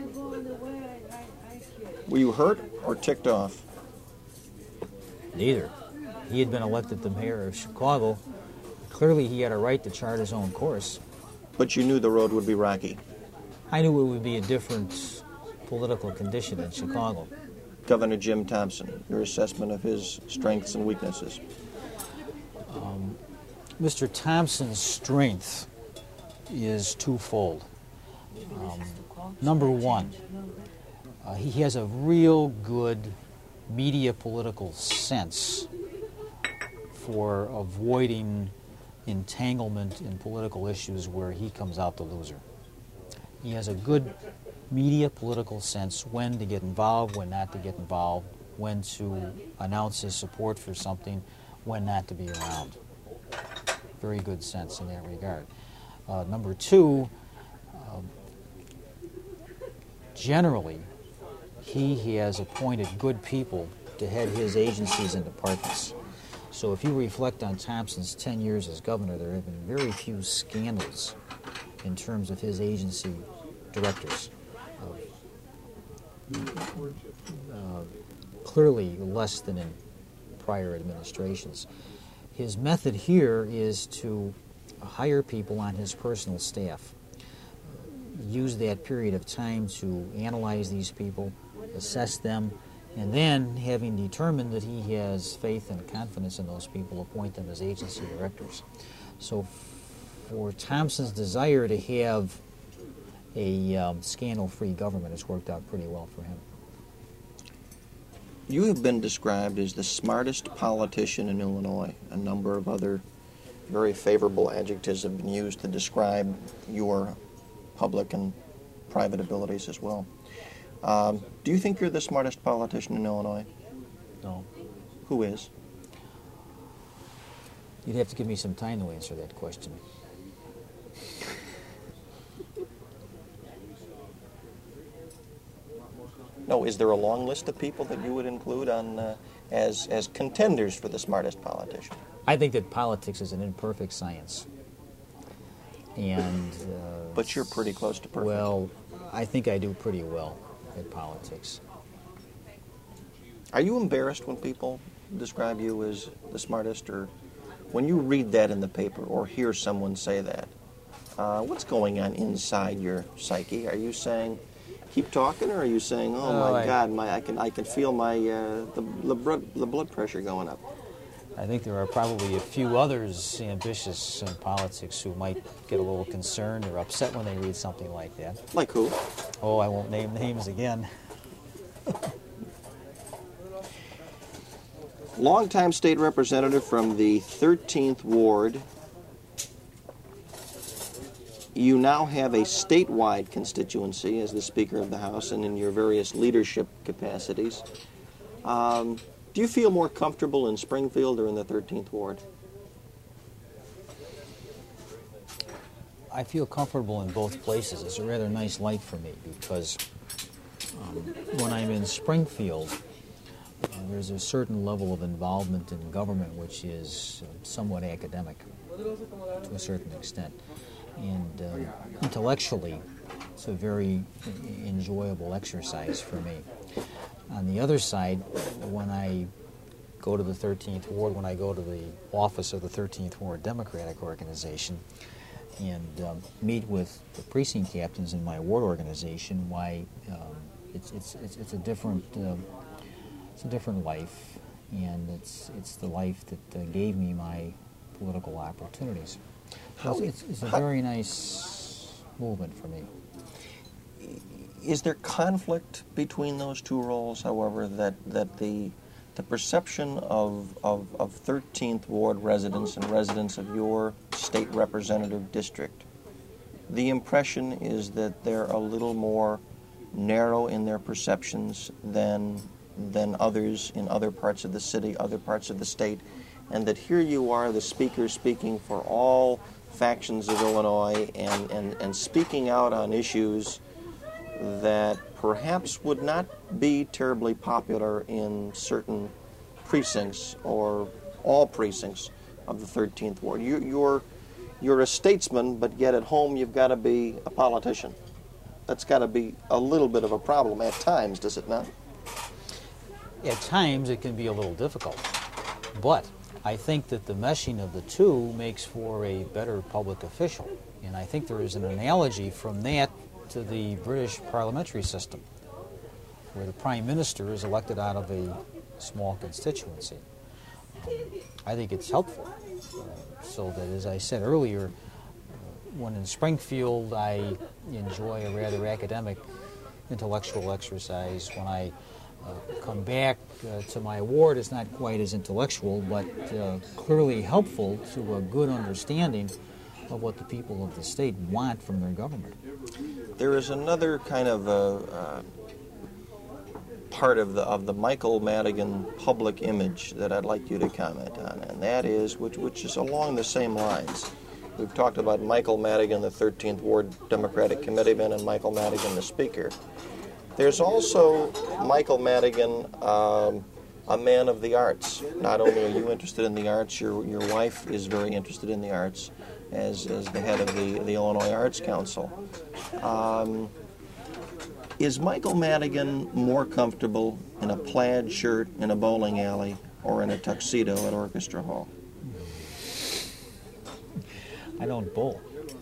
Were you hurt or ticked off? Neither. He had been elected the mayor of Chicago. Clearly he had a right to chart his own course. But you knew the road would be rocky. I knew it would be a different political condition in Chicago. Governor Jim Thompson, your assessment of his strengths and weaknesses. Um, Mister Thompson's strength is twofold. Um, number one, Uh, he has a real good media political sense for avoiding entanglement in political issues where he comes out the loser. He has a good media political sense when to get involved, when not to get involved, when to announce his support for something, when not to be around. Very good sense in that regard. Uh, number two, uh, generally, he has appointed good people to head his agencies and departments. So if you reflect on Thompson's ten years as governor, there have been very few scandals in terms of his agency directors. Uh, uh, clearly less than in prior administrations. His method here is to hire people on his personal staff, use that period of time to analyze these people, assess them, and then, having determined that he has faith and confidence in those people, appoint them as agency directors. So for Thompson's desire to have a um, scandal-free government, it's worked out pretty well for him. You have been described as the smartest politician in Illinois. A number of other very favorable adjectives have been used to describe your public and private abilities as well. Um, do you think you're the smartest politician in Illinois? No. Who is? You'd have to give me some time to answer that question. No, is there a long list of people that you would include on uh, as as contenders for the smartest politician? I think that politics is an imperfect science. And uh, But you're pretty close to perfect. Well, I think I do pretty well at politics. Are you embarrassed when people describe you as the smartest, or when you read that in the paper or hear someone say that? Uh, what's going on inside your psyche? Are you saying, keep talking, or are you saying, oh No, my I- God, my I can I can feel my uh, the the blood, the blood pressure going up? I think there are probably a few others ambitious in politics who might get a little concerned or upset when they read something like that. Like who? Oh, I won't name names again. Longtime state representative from the thirteenth Ward. You now have a statewide constituency as the Speaker of the House and in your various leadership capacities. Um, do you feel more comfortable in Springfield or in the thirteenth Ward? I feel comfortable in both places. It's a rather nice life for me because um, when I'm in Springfield, uh, there's a certain level of involvement in government which is uh, somewhat academic to a certain extent. And uh, intellectually, it's a very enjoyable exercise for me. On the other side, when I go to the thirteenth Ward, when I go to the office of the thirteenth Ward Democratic Organization and um, meet with the precinct captains in my ward organization, why um, it's, it's, it's, it's a different uh, it's a different life, and it's, it's the life that uh, gave me my political opportunities. So it's, it's a very nice movement for me. Is there conflict between those two roles, however, that, that the the perception of, of, of thirteenth Ward residents and residents of your state representative district, the impression is that they're a little more narrow in their perceptions than than others in other parts of the city, other parts of the state, and that here you are, the speaker, speaking for all factions of Illinois and, and, and speaking out on issues that perhaps would not be terribly popular in certain precincts or all precincts of the thirteenth Ward. You, you're, you're a statesman, but yet at home you've got to be a politician. That's got to be a little bit of a problem at times, does it not? At times it can be a little difficult, but I think that the meshing of the two makes for a better public official. And I think there is an analogy from that to the British parliamentary system, where the Prime Minister is elected out of a small constituency. Um, I think it's helpful, uh, so that, as I said earlier, uh, when in Springfield I enjoy a rather academic intellectual exercise. When I uh, come back uh, to my award, it's not quite as intellectual, but uh, clearly helpful to a good understanding of what the people of the state want from their government. There is another kind of uh, uh, part of the of the Michael Madigan public image that I'd like you to comment on, and that is which which is along the same lines. We've talked about Michael Madigan, the thirteenth Ward Democratic Committeeman, and Michael Madigan, the Speaker. There's also Michael Madigan, um, a man of the arts. Not only are you interested in the arts, your your wife is very interested in the arts, as as the head of the the Illinois Arts Council. Um, is Michael Madigan more comfortable in a plaid shirt in a bowling alley or in a tuxedo at Orchestra Hall? I don't bowl.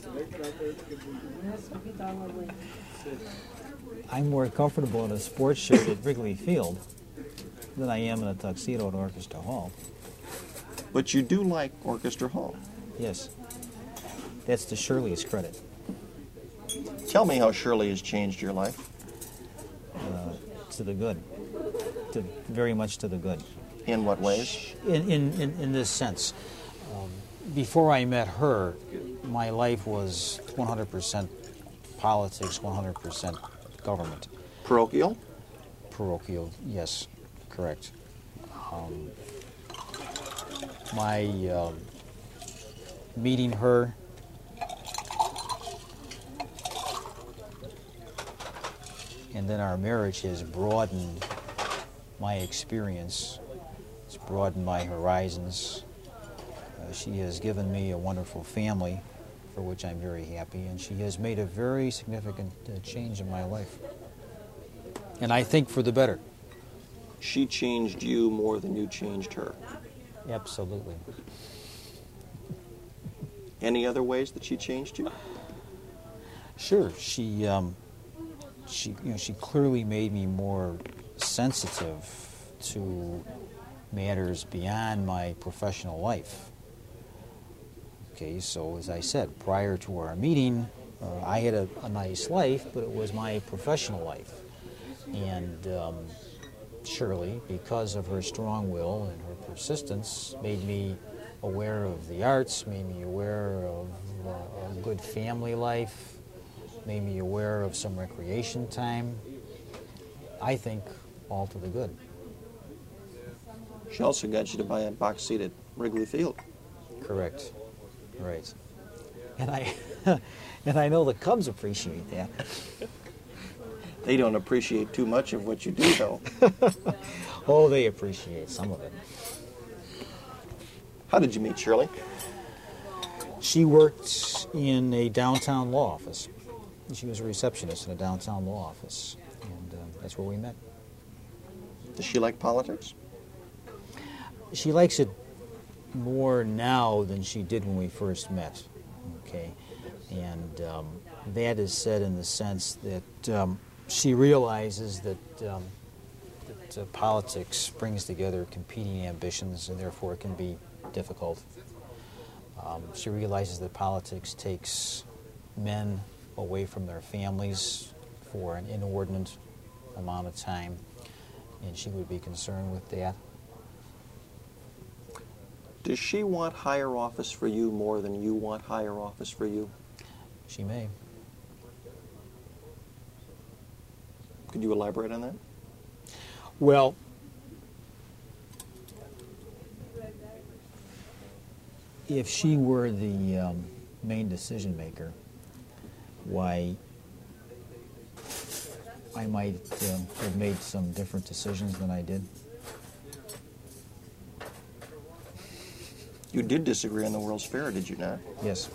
I'm more comfortable in a sports shirt at Wrigley Field than I am in a tuxedo at Orchestra Hall. But you do like Orchestra Hall. Yes. That's to Shirley's credit. Tell me how Shirley has changed your life. Uh, to the good. To, very much to the good. In what ways? In, in, in, in this sense. Um, before I met her, my life was one hundred percent politics, one hundred percent government. Parochial? Parochial, yes, correct. Um, my uh, meeting her and then our marriage has broadened my experience. It's broadened my horizons. Uh, she has given me a wonderful family for which I'm very happy, and she has made a very significant uh, change in my life. And I think for the better. She changed you more than you changed her. Absolutely. Any other ways that she changed you? Sure. She, um, she, you know, she clearly made me more sensitive to matters beyond my professional life. Okay, so as I said, prior to our meeting, uh, I had a, a nice life, but it was my professional life. And um, Shirley, because of her strong will and her persistence, made me aware of the arts, made me aware of uh, a good family life, made me aware of some recreation time. I think all to the good. She also got you to buy a box seat at Wrigley Field. Correct. Right. And I and I know the Cubs appreciate that. They don't appreciate too much of what you do, though. Oh, they appreciate some of it. How did you meet Shirley? She worked in a downtown law office. She was a receptionist in a downtown law office, and uh, that's where we met. Does she like politics? She likes it more now than she did when we first met, okay? And um, that is said in the sense that um, she realizes that, um, that uh, politics brings together competing ambitions and therefore it can be difficult. Um, she realizes that politics takes men away from their families for an inordinate amount of time, and she would be concerned with that. Does she want higher office for you more than you want higher office for you? She may. Could you elaborate on that? Well, if she were the um, main decision maker, why, I might um, have made some different decisions than I did. You did disagree on the World's Fair, did you not? Yes.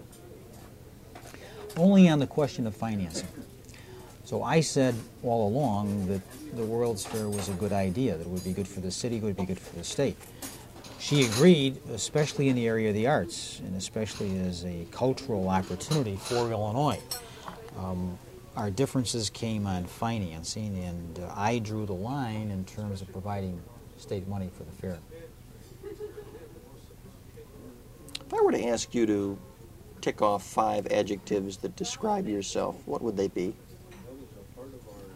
Only on the question of financing. So I said all along that the World's Fair was a good idea, that it would be good for the city, it would be good for the state. She agreed, especially in the area of the arts, and especially as a cultural opportunity for Illinois. Um, our differences came on financing, and uh, I drew the line in terms of providing state money for the fair. If I were to ask you to tick off five adjectives that describe yourself, what would they be?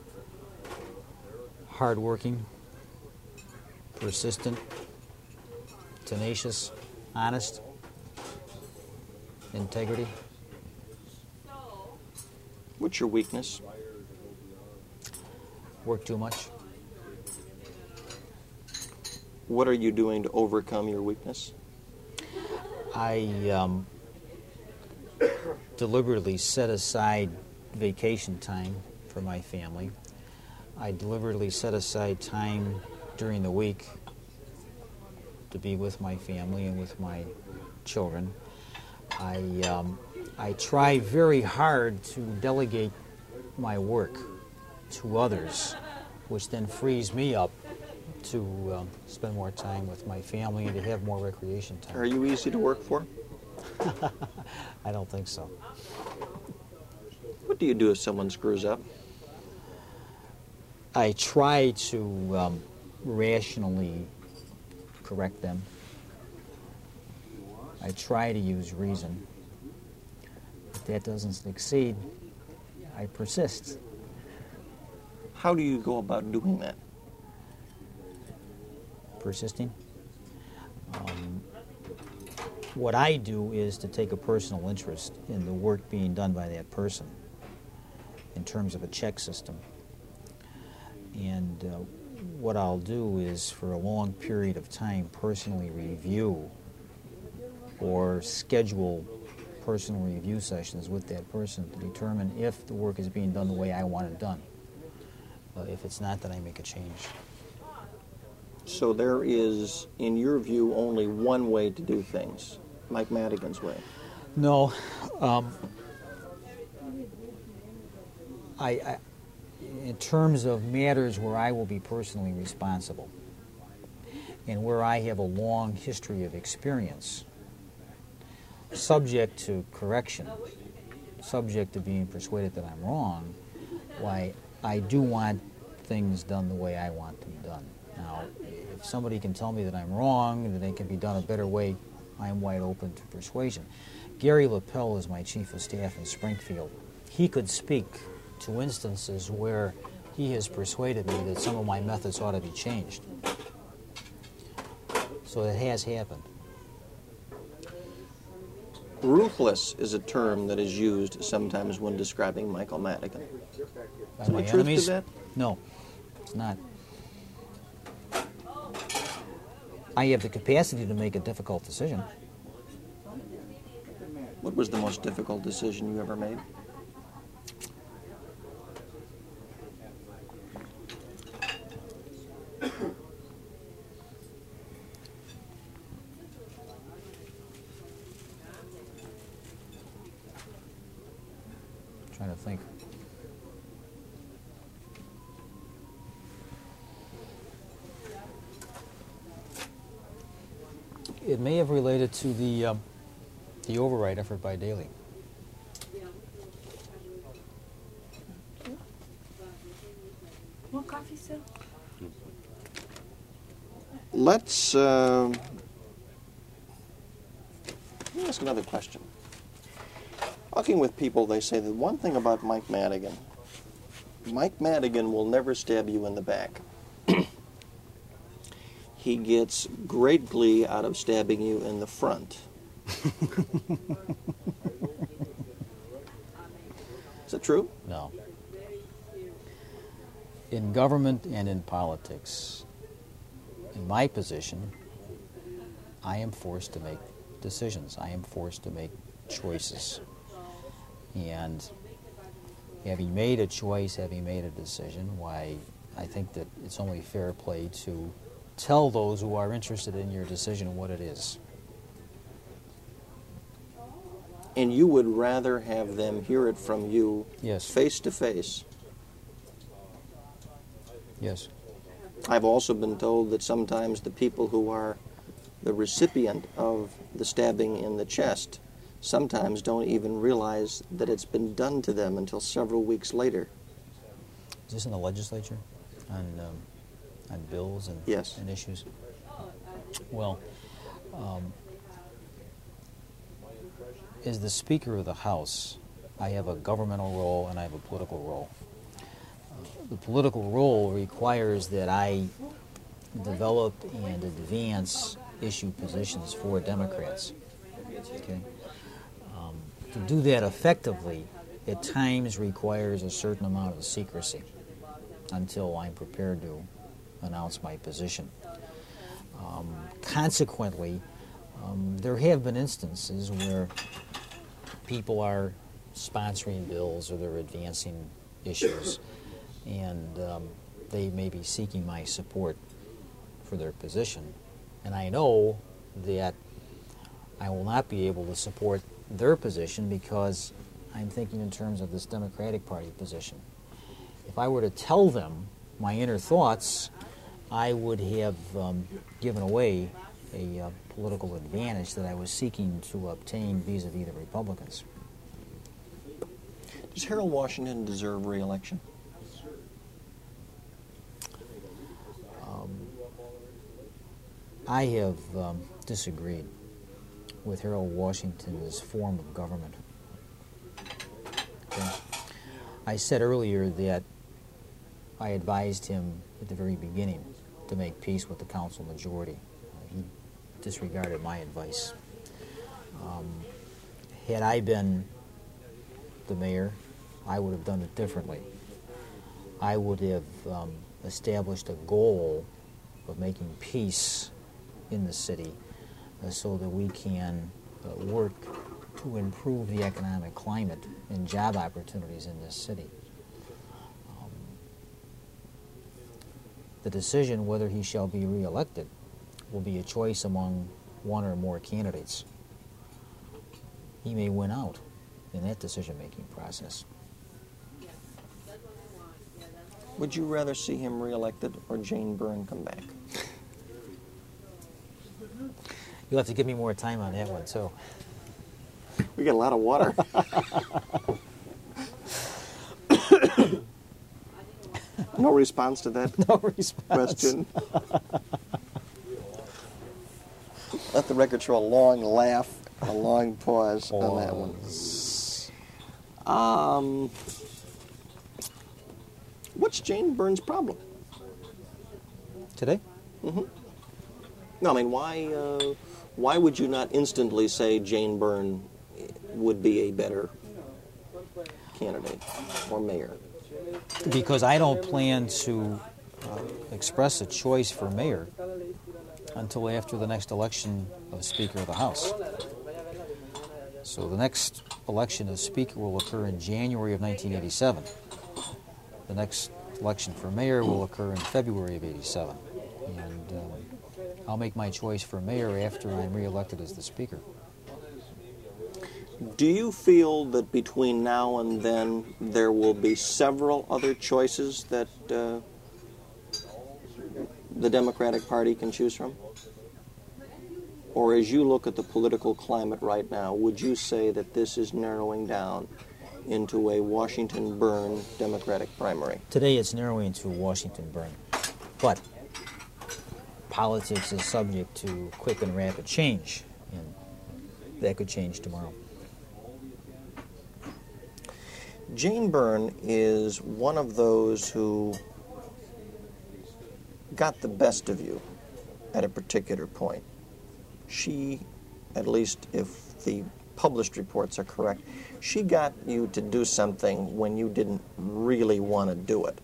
hardworking, persistent, tenacious, honest, integrity. What's your weakness? Work too much. What are you doing to overcome your weakness? I um, deliberately set aside vacation time for my family. I deliberately set aside time during the week to be with my family and with my children. I, um, I try very hard to delegate my work to others, which then frees me up to um, spend more time with my family and to have more recreation time. Are you easy to work for? I don't think so. What do you do if someone screws up? I try to um, rationally correct them. I try to use reason. If that doesn't succeed, I persist. How do you go about doing that? Persisting. Um, what I do is to take a personal interest in the work being done by that person in terms of a check system. And uh, what I'll do is for a long period of time personally review or schedule personal review sessions with that person to determine if the work is being done the way I want it done. Uh, if it's not, then I make a change. So there is, in your view, only one way to do things, Mike Madigan's way. No. Um, I, I, in terms of matters where I will be personally responsible and where I have a long history of experience, subject to correction, subject to being persuaded that I'm wrong, why, I do want things done the way I want them done. Now, if somebody can tell me that I'm wrong and that they can be done a better way, I'm wide open to persuasion. Gary Lapel is my chief of staff in Springfield. He could speak to instances where he has persuaded me that some of my methods ought to be changed. So it has happened. Ruthless is a term that is used sometimes when describing Michael Madigan. By Is there my any truth enemies? to that? No, it's not. I have the capacity to make a difficult decision. What was the most difficult decision you ever made? Trying to think. It may have related to the um, the override effort by Daley. More coffee, sir? Let's uh, let me ask another question. Talking with people, they say that one thing about Mike Madigan, Mike Madigan will never stab you in the back. He gets great glee out of stabbing you in the front. Is that true? No. In government and in politics, in my position, I am forced to make decisions. I am forced to make choices. And having made a choice, having made a decision, why, I think that it's only fair play to tell those who are interested in your decision what it is. And you would rather have them hear it from you Yes. face to face. Yes. I've also been told that sometimes the people who are the recipient of the stabbing in the chest sometimes don't even realize that it's been done to them until several weeks later. Is this in the legislature on um, on bills and, Yes. and issues? Well, um, as the Speaker of the House, I have a governmental role and I have a political role. Uh, the political role requires that I develop and advance issue positions for Democrats. Okay? Um, to do that effectively, at times requires a certain amount of secrecy until I'm prepared to announce my position. Um, consequently, um, there have been instances where people are sponsoring bills or they're advancing issues, and um, they may be seeking my support for their position. And I know that I will not be able to support their position because I'm thinking in terms of this Democratic Party position. If I were to tell them my inner thoughts, I would have um, given away a uh, political advantage that I was seeking to obtain vis-a-vis the Republicans. Does Harold Washington deserve re-election? Um, I have um, disagreed with Harold Washington's form of government. Okay. I said earlier that I advised him at the very beginning to make peace with the council majority. Uh, he disregarded my advice. Um, had I been the mayor, I would have done it differently. I would have um, established a goal of making peace in the city uh, so that we can uh, work to improve the economic climate and job opportunities in this city. Um, the decision whether he shall be reelected will be a choice among one or more candidates. He may win out in that decision-making process. Would you rather see him reelected or Jane Byrne come back? You'll have to give me more time on that one, too. We got a lot of water. No response to that No response. question. Let the record show a long laugh, a long pause, on that one. Um, what's Jane Byrne's problem? Today? Mm-hmm. No, I mean, why? Uh, why would you not instantly say Jane Byrne would be a better candidate or mayor? Because I don't plan to uh, express a choice for mayor until after the next election of Speaker of the House. So the next election of Speaker will occur in January of nineteen eighty-seven. The next election for mayor will occur in February of eighty-seven. And um, I'll make my choice for mayor after I'm reelected as the Speaker. Do you feel that between now and then there will be several other choices that uh, the Democratic Party can choose from? Or as you look at the political climate right now, would you say that this is narrowing down into a Washington-Byrne Democratic primary? Today it's narrowing to Washington-Byrne. But politics is subject to quick and rapid change, and that could change tomorrow. Jane Byrne is one of those who got the best of you at a particular point. She, at least if the published reports are correct, she got you to do something when you didn't really want to do it.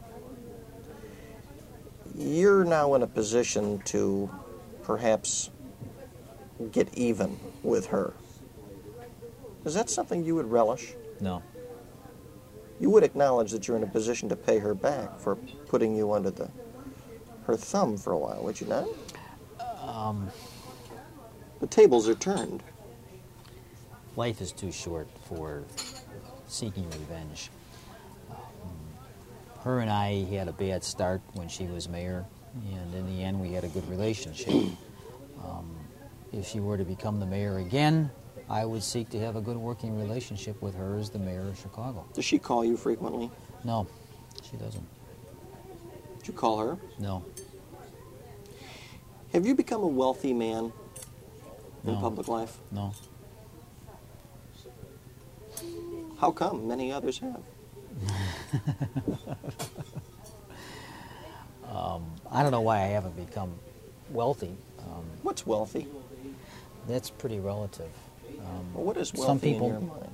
You're now in a position to perhaps get even with her. Is that something you would relish? No. You would acknowledge that you're in a position to pay her back for putting you under the her thumb for a while, would you not? Um, the tables are turned. Life is too short for seeking revenge. Um, her and I had a bad start when she was mayor, and in the end we had a good relationship. Um, if she were to become the mayor again, I would seek to have a good working relationship with her as the mayor of Chicago. Does she call you frequently? No, she doesn't. Did you call her? No. Have you become a wealthy man in No. public life? No. How come? Many others have. Um, I don't know why I haven't become wealthy. Um, What's wealthy? that's pretty relative. Um, Well, what is some wealthy people, in your mind?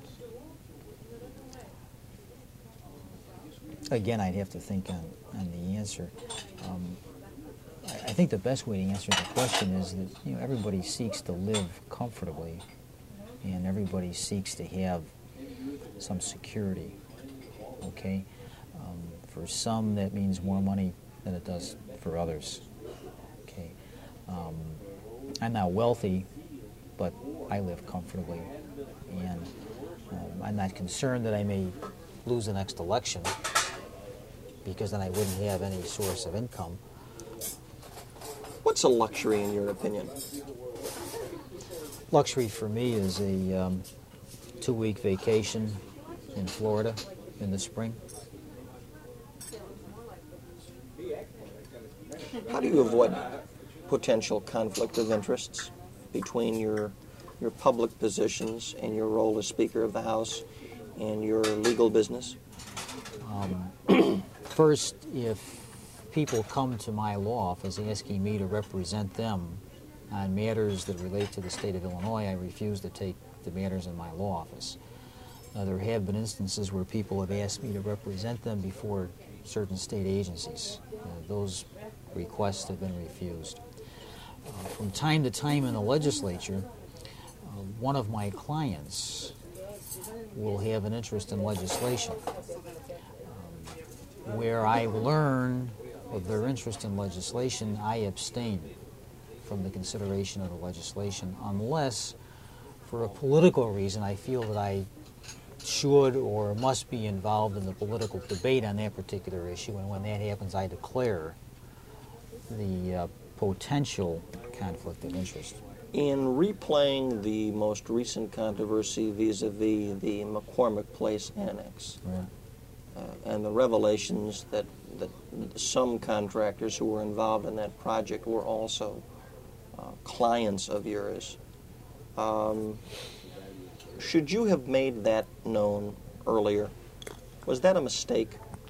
again, I'd have to think on, on the answer. Um, I, I think the best way to answer the question is that you know everybody seeks to live comfortably, and everybody seeks to have some security. Okay, um, for some that means more money than it does for others. Okay, um, I'm not wealthy, but I live comfortably, and um, I'm not concerned that I may lose the next election, because then I wouldn't have any source of income. What's a luxury in your opinion? Luxury for me is a um, two-week vacation in Florida in the spring. How do you avoid potential conflict of interests between your your public positions and your role as Speaker of the House and your legal business? First, if people come to my law office asking me to represent them on matters that relate to the state of Illinois, I refuse to take the matters in my law office. Uh, there have been instances where people have asked me to represent them before certain state agencies. Uh, those requests have been refused. Uh, from time to time in the legislature, uh, one of my clients will have an interest in legislation. Um, where I learn of their interest in legislation, I abstain from the consideration of the legislation unless, for a political reason, I feel that I should or must be involved in the political debate on that particular issue, and when that happens, I declare the uh, potential conflict of interest. In replaying the most recent controversy vis-a-vis the McCormick Place Annex, Right. uh, and the revelations that, that some contractors who were involved in that project were also uh, clients of yours, um, should you have made that known earlier? Was that a mistake?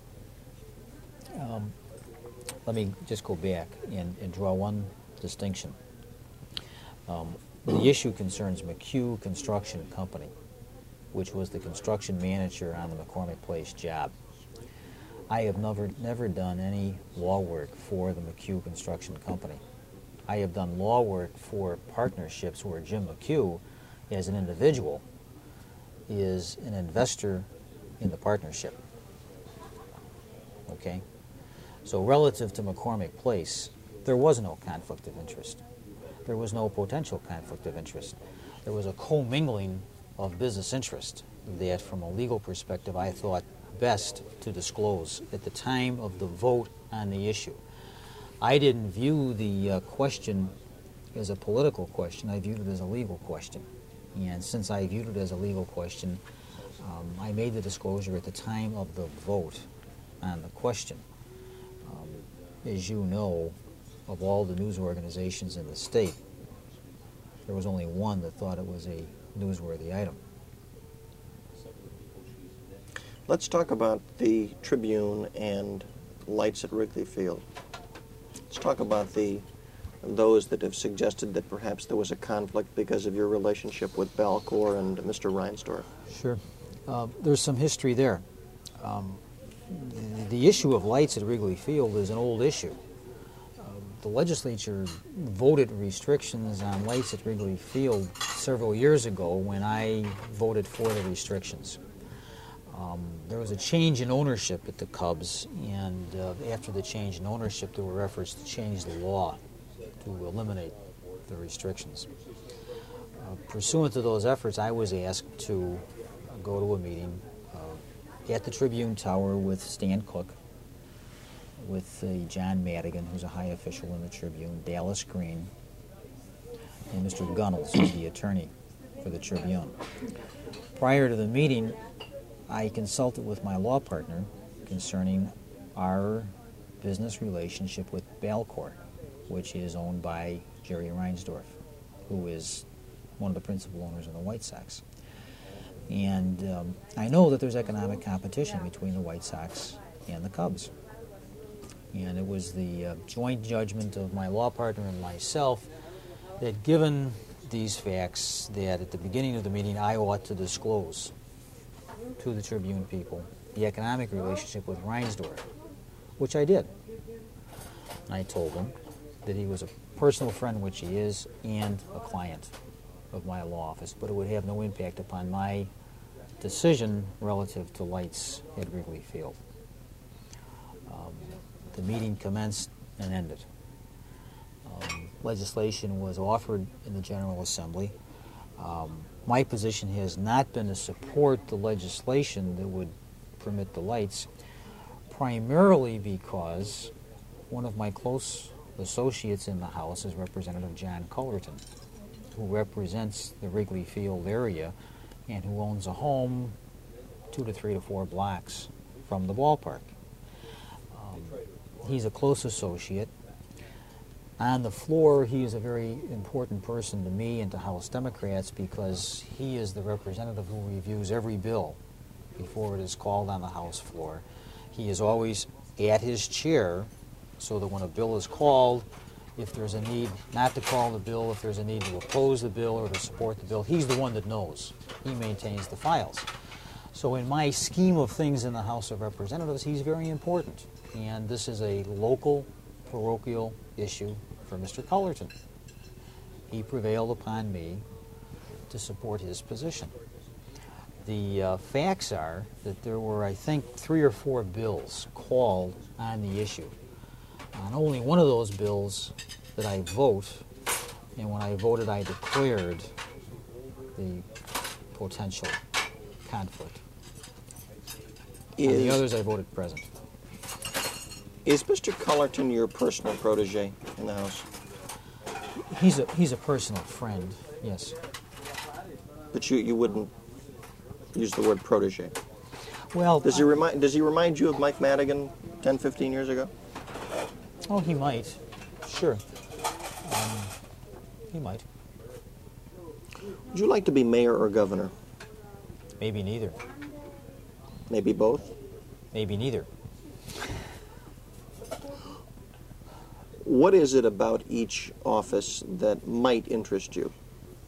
Um, let me just go back and, and draw one distinction. Um, the issue concerns McHugh Construction Company, which was the construction manager on the McCormick Place job. I have never, never done any law work for the McHugh Construction Company. I have done law work for partnerships where Jim McHugh, as an individual, is an investor in the partnership. Okay? So relative to McCormick Place, there was no conflict of interest. There was no potential conflict of interest. There was a commingling of business interest that, from a legal perspective, I thought best to disclose at the time of the vote on the issue. I didn't view the uh, question as a political question. I viewed it as a legal question. And since I viewed it as a legal question, um, I made the disclosure at the time of the vote on the question. Um, as you know, of all the news organizations in the state, there was only one that thought it was a newsworthy item. Let's talk about the Tribune and lights at Wrigley Field. Let's talk about the those that have suggested that perhaps there was a conflict because of your relationship with Balcor and Mister Reinsdorf. Sure. Uh, there's some history there. Um, the, the issue of lights at Wrigley Field is an old issue. Uh, the legislature voted restrictions on lights at Wrigley Field several years ago when I voted for the restrictions. Um, there was a change in ownership at the Cubs, and uh, after the change in ownership, there were efforts to change the law to eliminate the restrictions. Uh, pursuant to those efforts, I was asked to uh, go to a meeting uh, at the Tribune Tower with Stan Cook, with uh, John Madigan, who's a high official in the Tribune, Dallas Green, and Mister Gunnels, who's the attorney for the Tribune. Prior to the meeting, I consulted with my law partner concerning our business relationship with Balcor, which is owned by Jerry Reinsdorf, who is one of the principal owners of the White Sox. And um, I know that there's economic competition between the White Sox and the Cubs. And it was the uh, joint judgment of my law partner and myself that, given these facts, that at the beginning of the meeting I ought to disclose to the Tribune people the economic relationship with Reinsdorf, which I did. I told them that he was a personal friend, which he is, and a client of my law office, but it would have no impact upon my decision relative to lights at Wrigley Field. Um, the meeting commenced and ended. Um, legislation was offered in the General Assembly. Um, my position has not been to support the legislation that would permit the lights, primarily because one of my close associates in the House is Representative John Cullerton, who represents the Wrigley Field area and who owns a home two to three to four blocks from the ballpark. Um, he's a close associate. On the floor, he is a very important person to me and to House Democrats because he is the representative who reviews every bill before it is called on the House floor. He is always at his chair so that when a bill is called, if there's a need not to call the bill, if there's a need to oppose the bill or to support the bill, he's the one that knows. He maintains the files. So in my scheme of things in the House of Representatives, he's very important. And this is a local, parochial issue for Mister Cullerton. He prevailed upon me to support his position. The uh, facts are that there were, I think, three or four bills called on the issue. On only one of those bills did I vote, and when I voted, I declared the potential conflict. On the Is, others, I voted present. is Mister Cullerton your personal protege in the House? He's a he's a personal friend, yes. But you, you wouldn't use the word protege. Well, Does he uh, remind Does he remind you of Mike Madigan ten, fifteen years ago? oh, he might, sure. Um, he might. Would you like to be mayor or governor? Maybe neither. Maybe both? Maybe neither. What is it about each office that might interest you?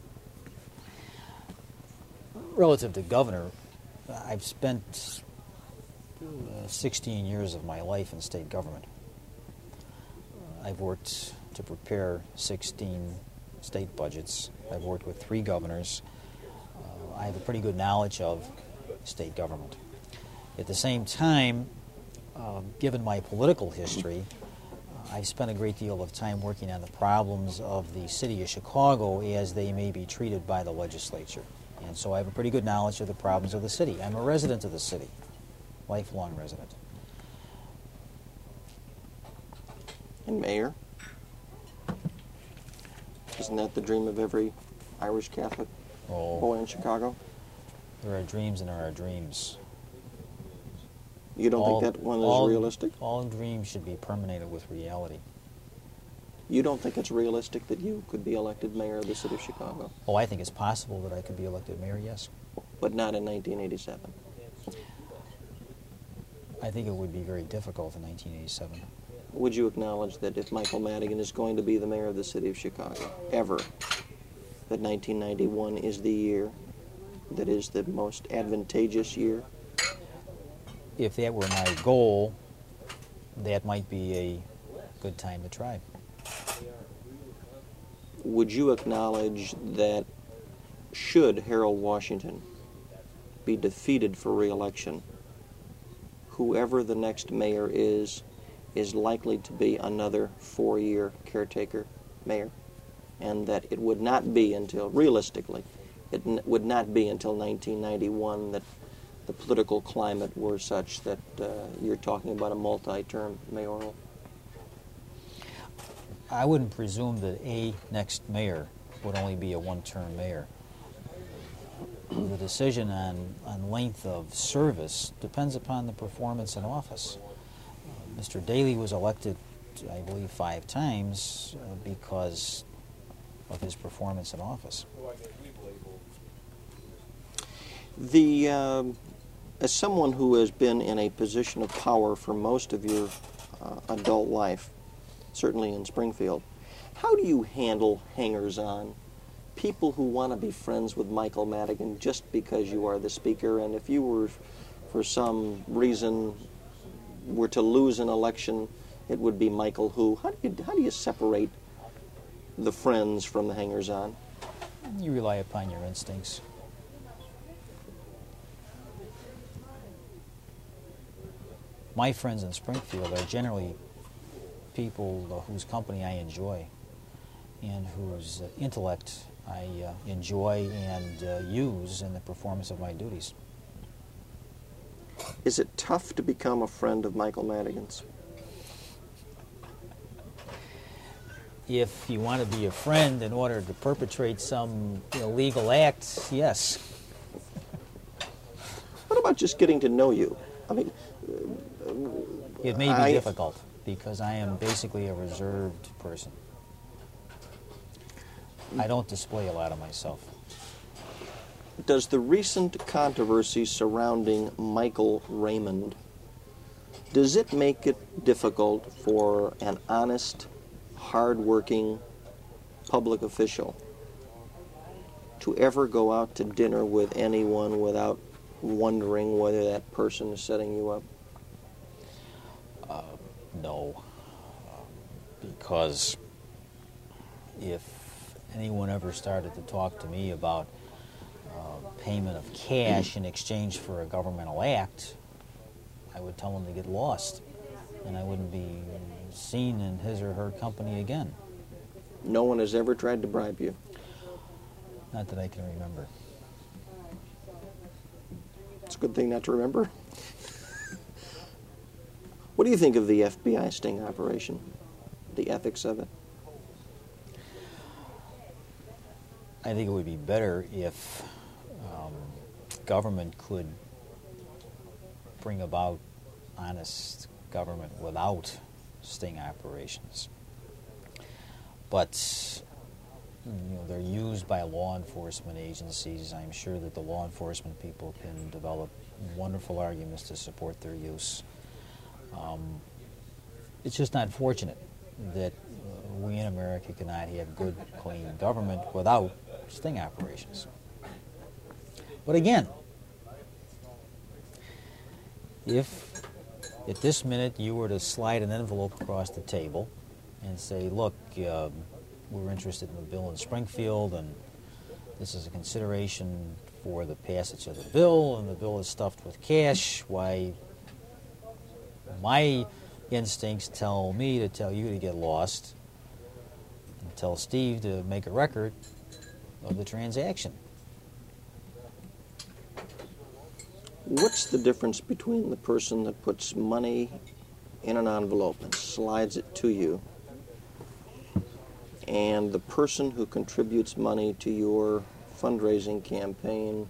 Relative to governor, I've spent uh, sixteen years of my life in state government. I've worked to prepare sixteen state budgets. I've worked with three governors. Uh, I have a pretty good knowledge of state government. At the same time, uh, given my political history, uh, I've spent a great deal of time working on the problems of the city of Chicago as they may be treated by the legislature. And so I have a pretty good knowledge of the problems of the city. I'm a resident of the city, lifelong resident. And mayor? Isn't that the dream of every Irish Catholic Oh, boy in Chicago? there are dreams and there are dreams. You don't All- think that one is all- realistic? All dreams should be permeated with reality. You don't think it's realistic that you could be elected mayor of the city of Chicago? Oh, I think it's possible that I could be elected mayor, yes. But not in nineteen eighty-seven. I think it would be very difficult in nineteen eighty-seven. Would you acknowledge that if Michael Madigan is going to be the mayor of the city of Chicago, ever, that nineteen ninety-one is the year that is the most advantageous year? If that were my goal, that might be a good time to try. Would you acknowledge that should Harold Washington be defeated for re-election, whoever the next mayor is, is likely to be another four-year caretaker mayor, and that it would not be until, realistically, it n- would not be until nineteen ninety-one that the political climate were such that uh, you're talking about a multi-term mayoral? I wouldn't presume that a next mayor would only be a one-term mayor. The decision on, on length of service depends upon the performance in office. Uh, Mister Daley was elected, I believe, five times uh, because of his performance in office. The um, as someone who has been in a position of power for most of your uh, adult life, certainly in Springfield. How do you handle hangers-on, people who want to be friends with Michael Madigan just because you are the speaker, and if you were, for some reason, were to lose an election, it would be Michael who? How do you, how do you separate the friends from the hangers-on? You rely upon your instincts. My friends in Springfield are generally people uh, whose company I enjoy and whose uh, intellect I uh, enjoy and uh, use in the performance of my duties. Is it tough to become a friend of Michael Madigan's? If you want to be a friend in order to perpetrate some illegal act, yes. What about just getting to know you? I mean, It may be I- difficult because I am basically a reserved person. I don't display a lot of myself. does the recent controversy surrounding Michael Raymond, does it make it difficult for an honest, hard-working public official to ever go out to dinner with anyone without wondering whether that person is setting you up? Uh, no, because if anyone ever started to talk to me about uh, payment of cash in exchange for a governmental act, I would tell them to get lost, and I wouldn't be seen in his or her company again. No one has ever tried to bribe you? Not that I can remember. It's a good thing not to remember. What do you think of the F B I sting operation, the ethics of it? I think it would be better if um, government could bring about honest government without sting operations. But you know, they're used by law enforcement agencies. I'm sure that the law enforcement people can develop wonderful arguments to support their use. Um, it's just not fortunate that uh, we in America cannot have good, clean government without sting operations. But again, if at this minute you were to slide an envelope across the table and say, look, uh, we're interested in the bill in Springfield, and this is a consideration for the passage of the bill, and the bill is stuffed with cash, why, my instincts tell me to tell you to get lost and tell Steve to make a record of the transaction. What's the difference between the person that puts money in an envelope and slides it to you and the person who contributes money to your fundraising campaign,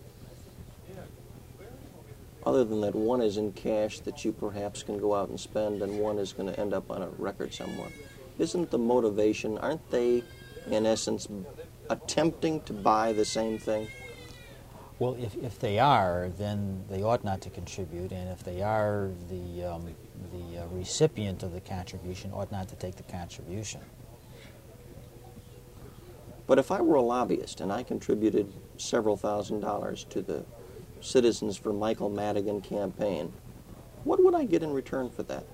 other than that one is in cash that you perhaps can go out and spend and one is going to end up on a record somewhere? Isn't the motivation, aren't they, in essence, attempting to buy the same thing? Well, if, if they are, then they ought not to contribute, and if they are, the, um, the uh, recipient of the contribution ought not to take the contribution. But if I were a lobbyist and I contributed several thousand dollars to the Citizens for Michael Madigan campaign, what would I get in return for that?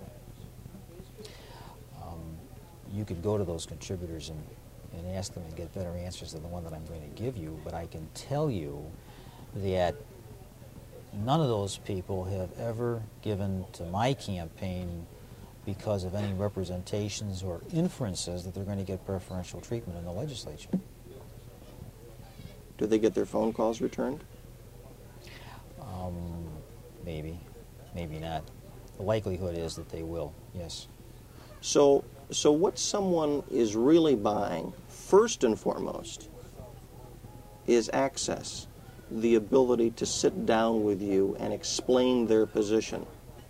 Um, you could go to those contributors and, and ask them and get better answers than the one that I'm going to give you, but I can tell you that none of those people have ever given to my campaign because of any representations or inferences that they're going to get preferential treatment in the legislature. Do they get their phone calls returned? Um, maybe, maybe not. The likelihood is that they will, yes. So, so what someone is really buying, first and foremost, is access, the ability to sit down with you and explain their position.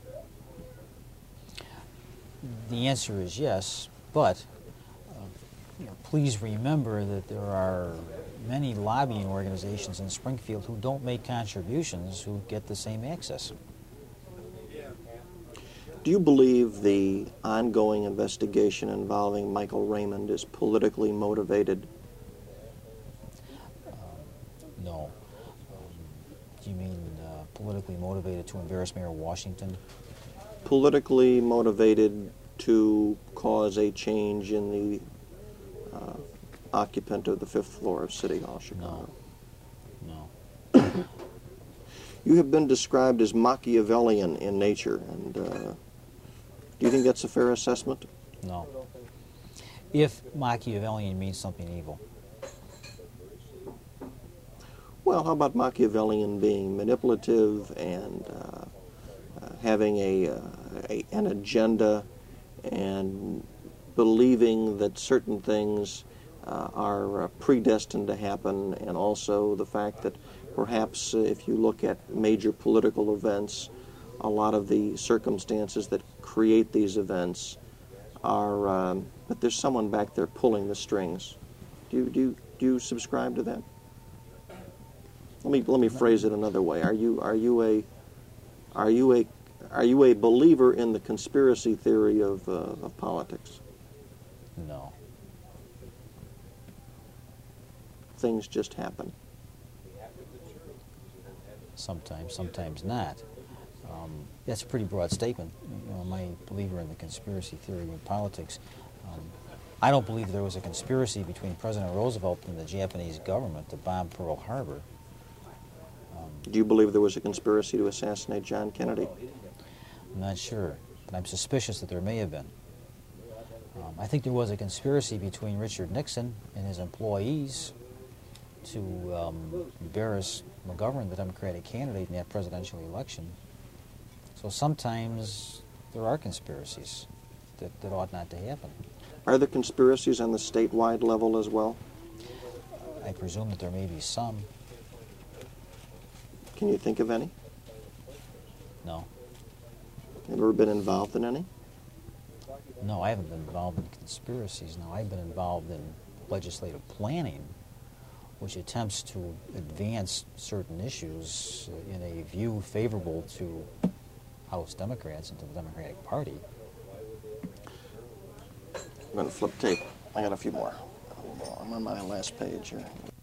The answer is yes, but uh, you know, please remember that there are many lobbying organizations in Springfield who don't make contributions who get the same access. Do you believe the ongoing investigation involving Michael Raymond is politically motivated? No. Um, do you mean uh, politically motivated to embarrass Mayor Washington? Politically motivated to cause a change in the uh, occupant of the fifth floor of City Hall, Chicago? No. No. You have been described as Machiavellian in nature, and uh, do you think that's a fair assessment? No. If Machiavellian means something evil. Well, how about Machiavellian being manipulative and uh, uh, having a, uh, a an agenda and believing that certain things uh, are uh, predestined to happen, and also the fact that perhaps uh, if you look at major political events, a lot of the circumstances that create these events are, um, but there's someone back there pulling the strings. Do you, do you, do you subscribe to that? Let me let me phrase it another way. Are you are you a are you a are you a believer in the conspiracy theory of uh, of politics? No. Things just happen. Sometimes, sometimes not. Um, that's a pretty broad statement. You know, am I a believer in the conspiracy theory of politics? Um, I don't believe there was a conspiracy between President Roosevelt and the Japanese government to bomb Pearl Harbor. Do you believe there was a conspiracy to assassinate John Kennedy? I'm not sure, but I'm suspicious that there may have been. Um, I think there was a conspiracy between Richard Nixon and his employees to um, embarrass McGovern, the Democratic candidate, in that presidential election. So sometimes there are conspiracies that, that ought not to happen. Are there conspiracies on the statewide level as well? I presume that there may be some. Can you think of any? No. Have you ever been involved in any? No, I haven't been involved in conspiracies. No, I've been involved in legislative planning, which attempts to advance certain issues in a view favorable to House Democrats and to the Democratic Party. I'm going to flip tape. I got a few more. I'm on my last page here.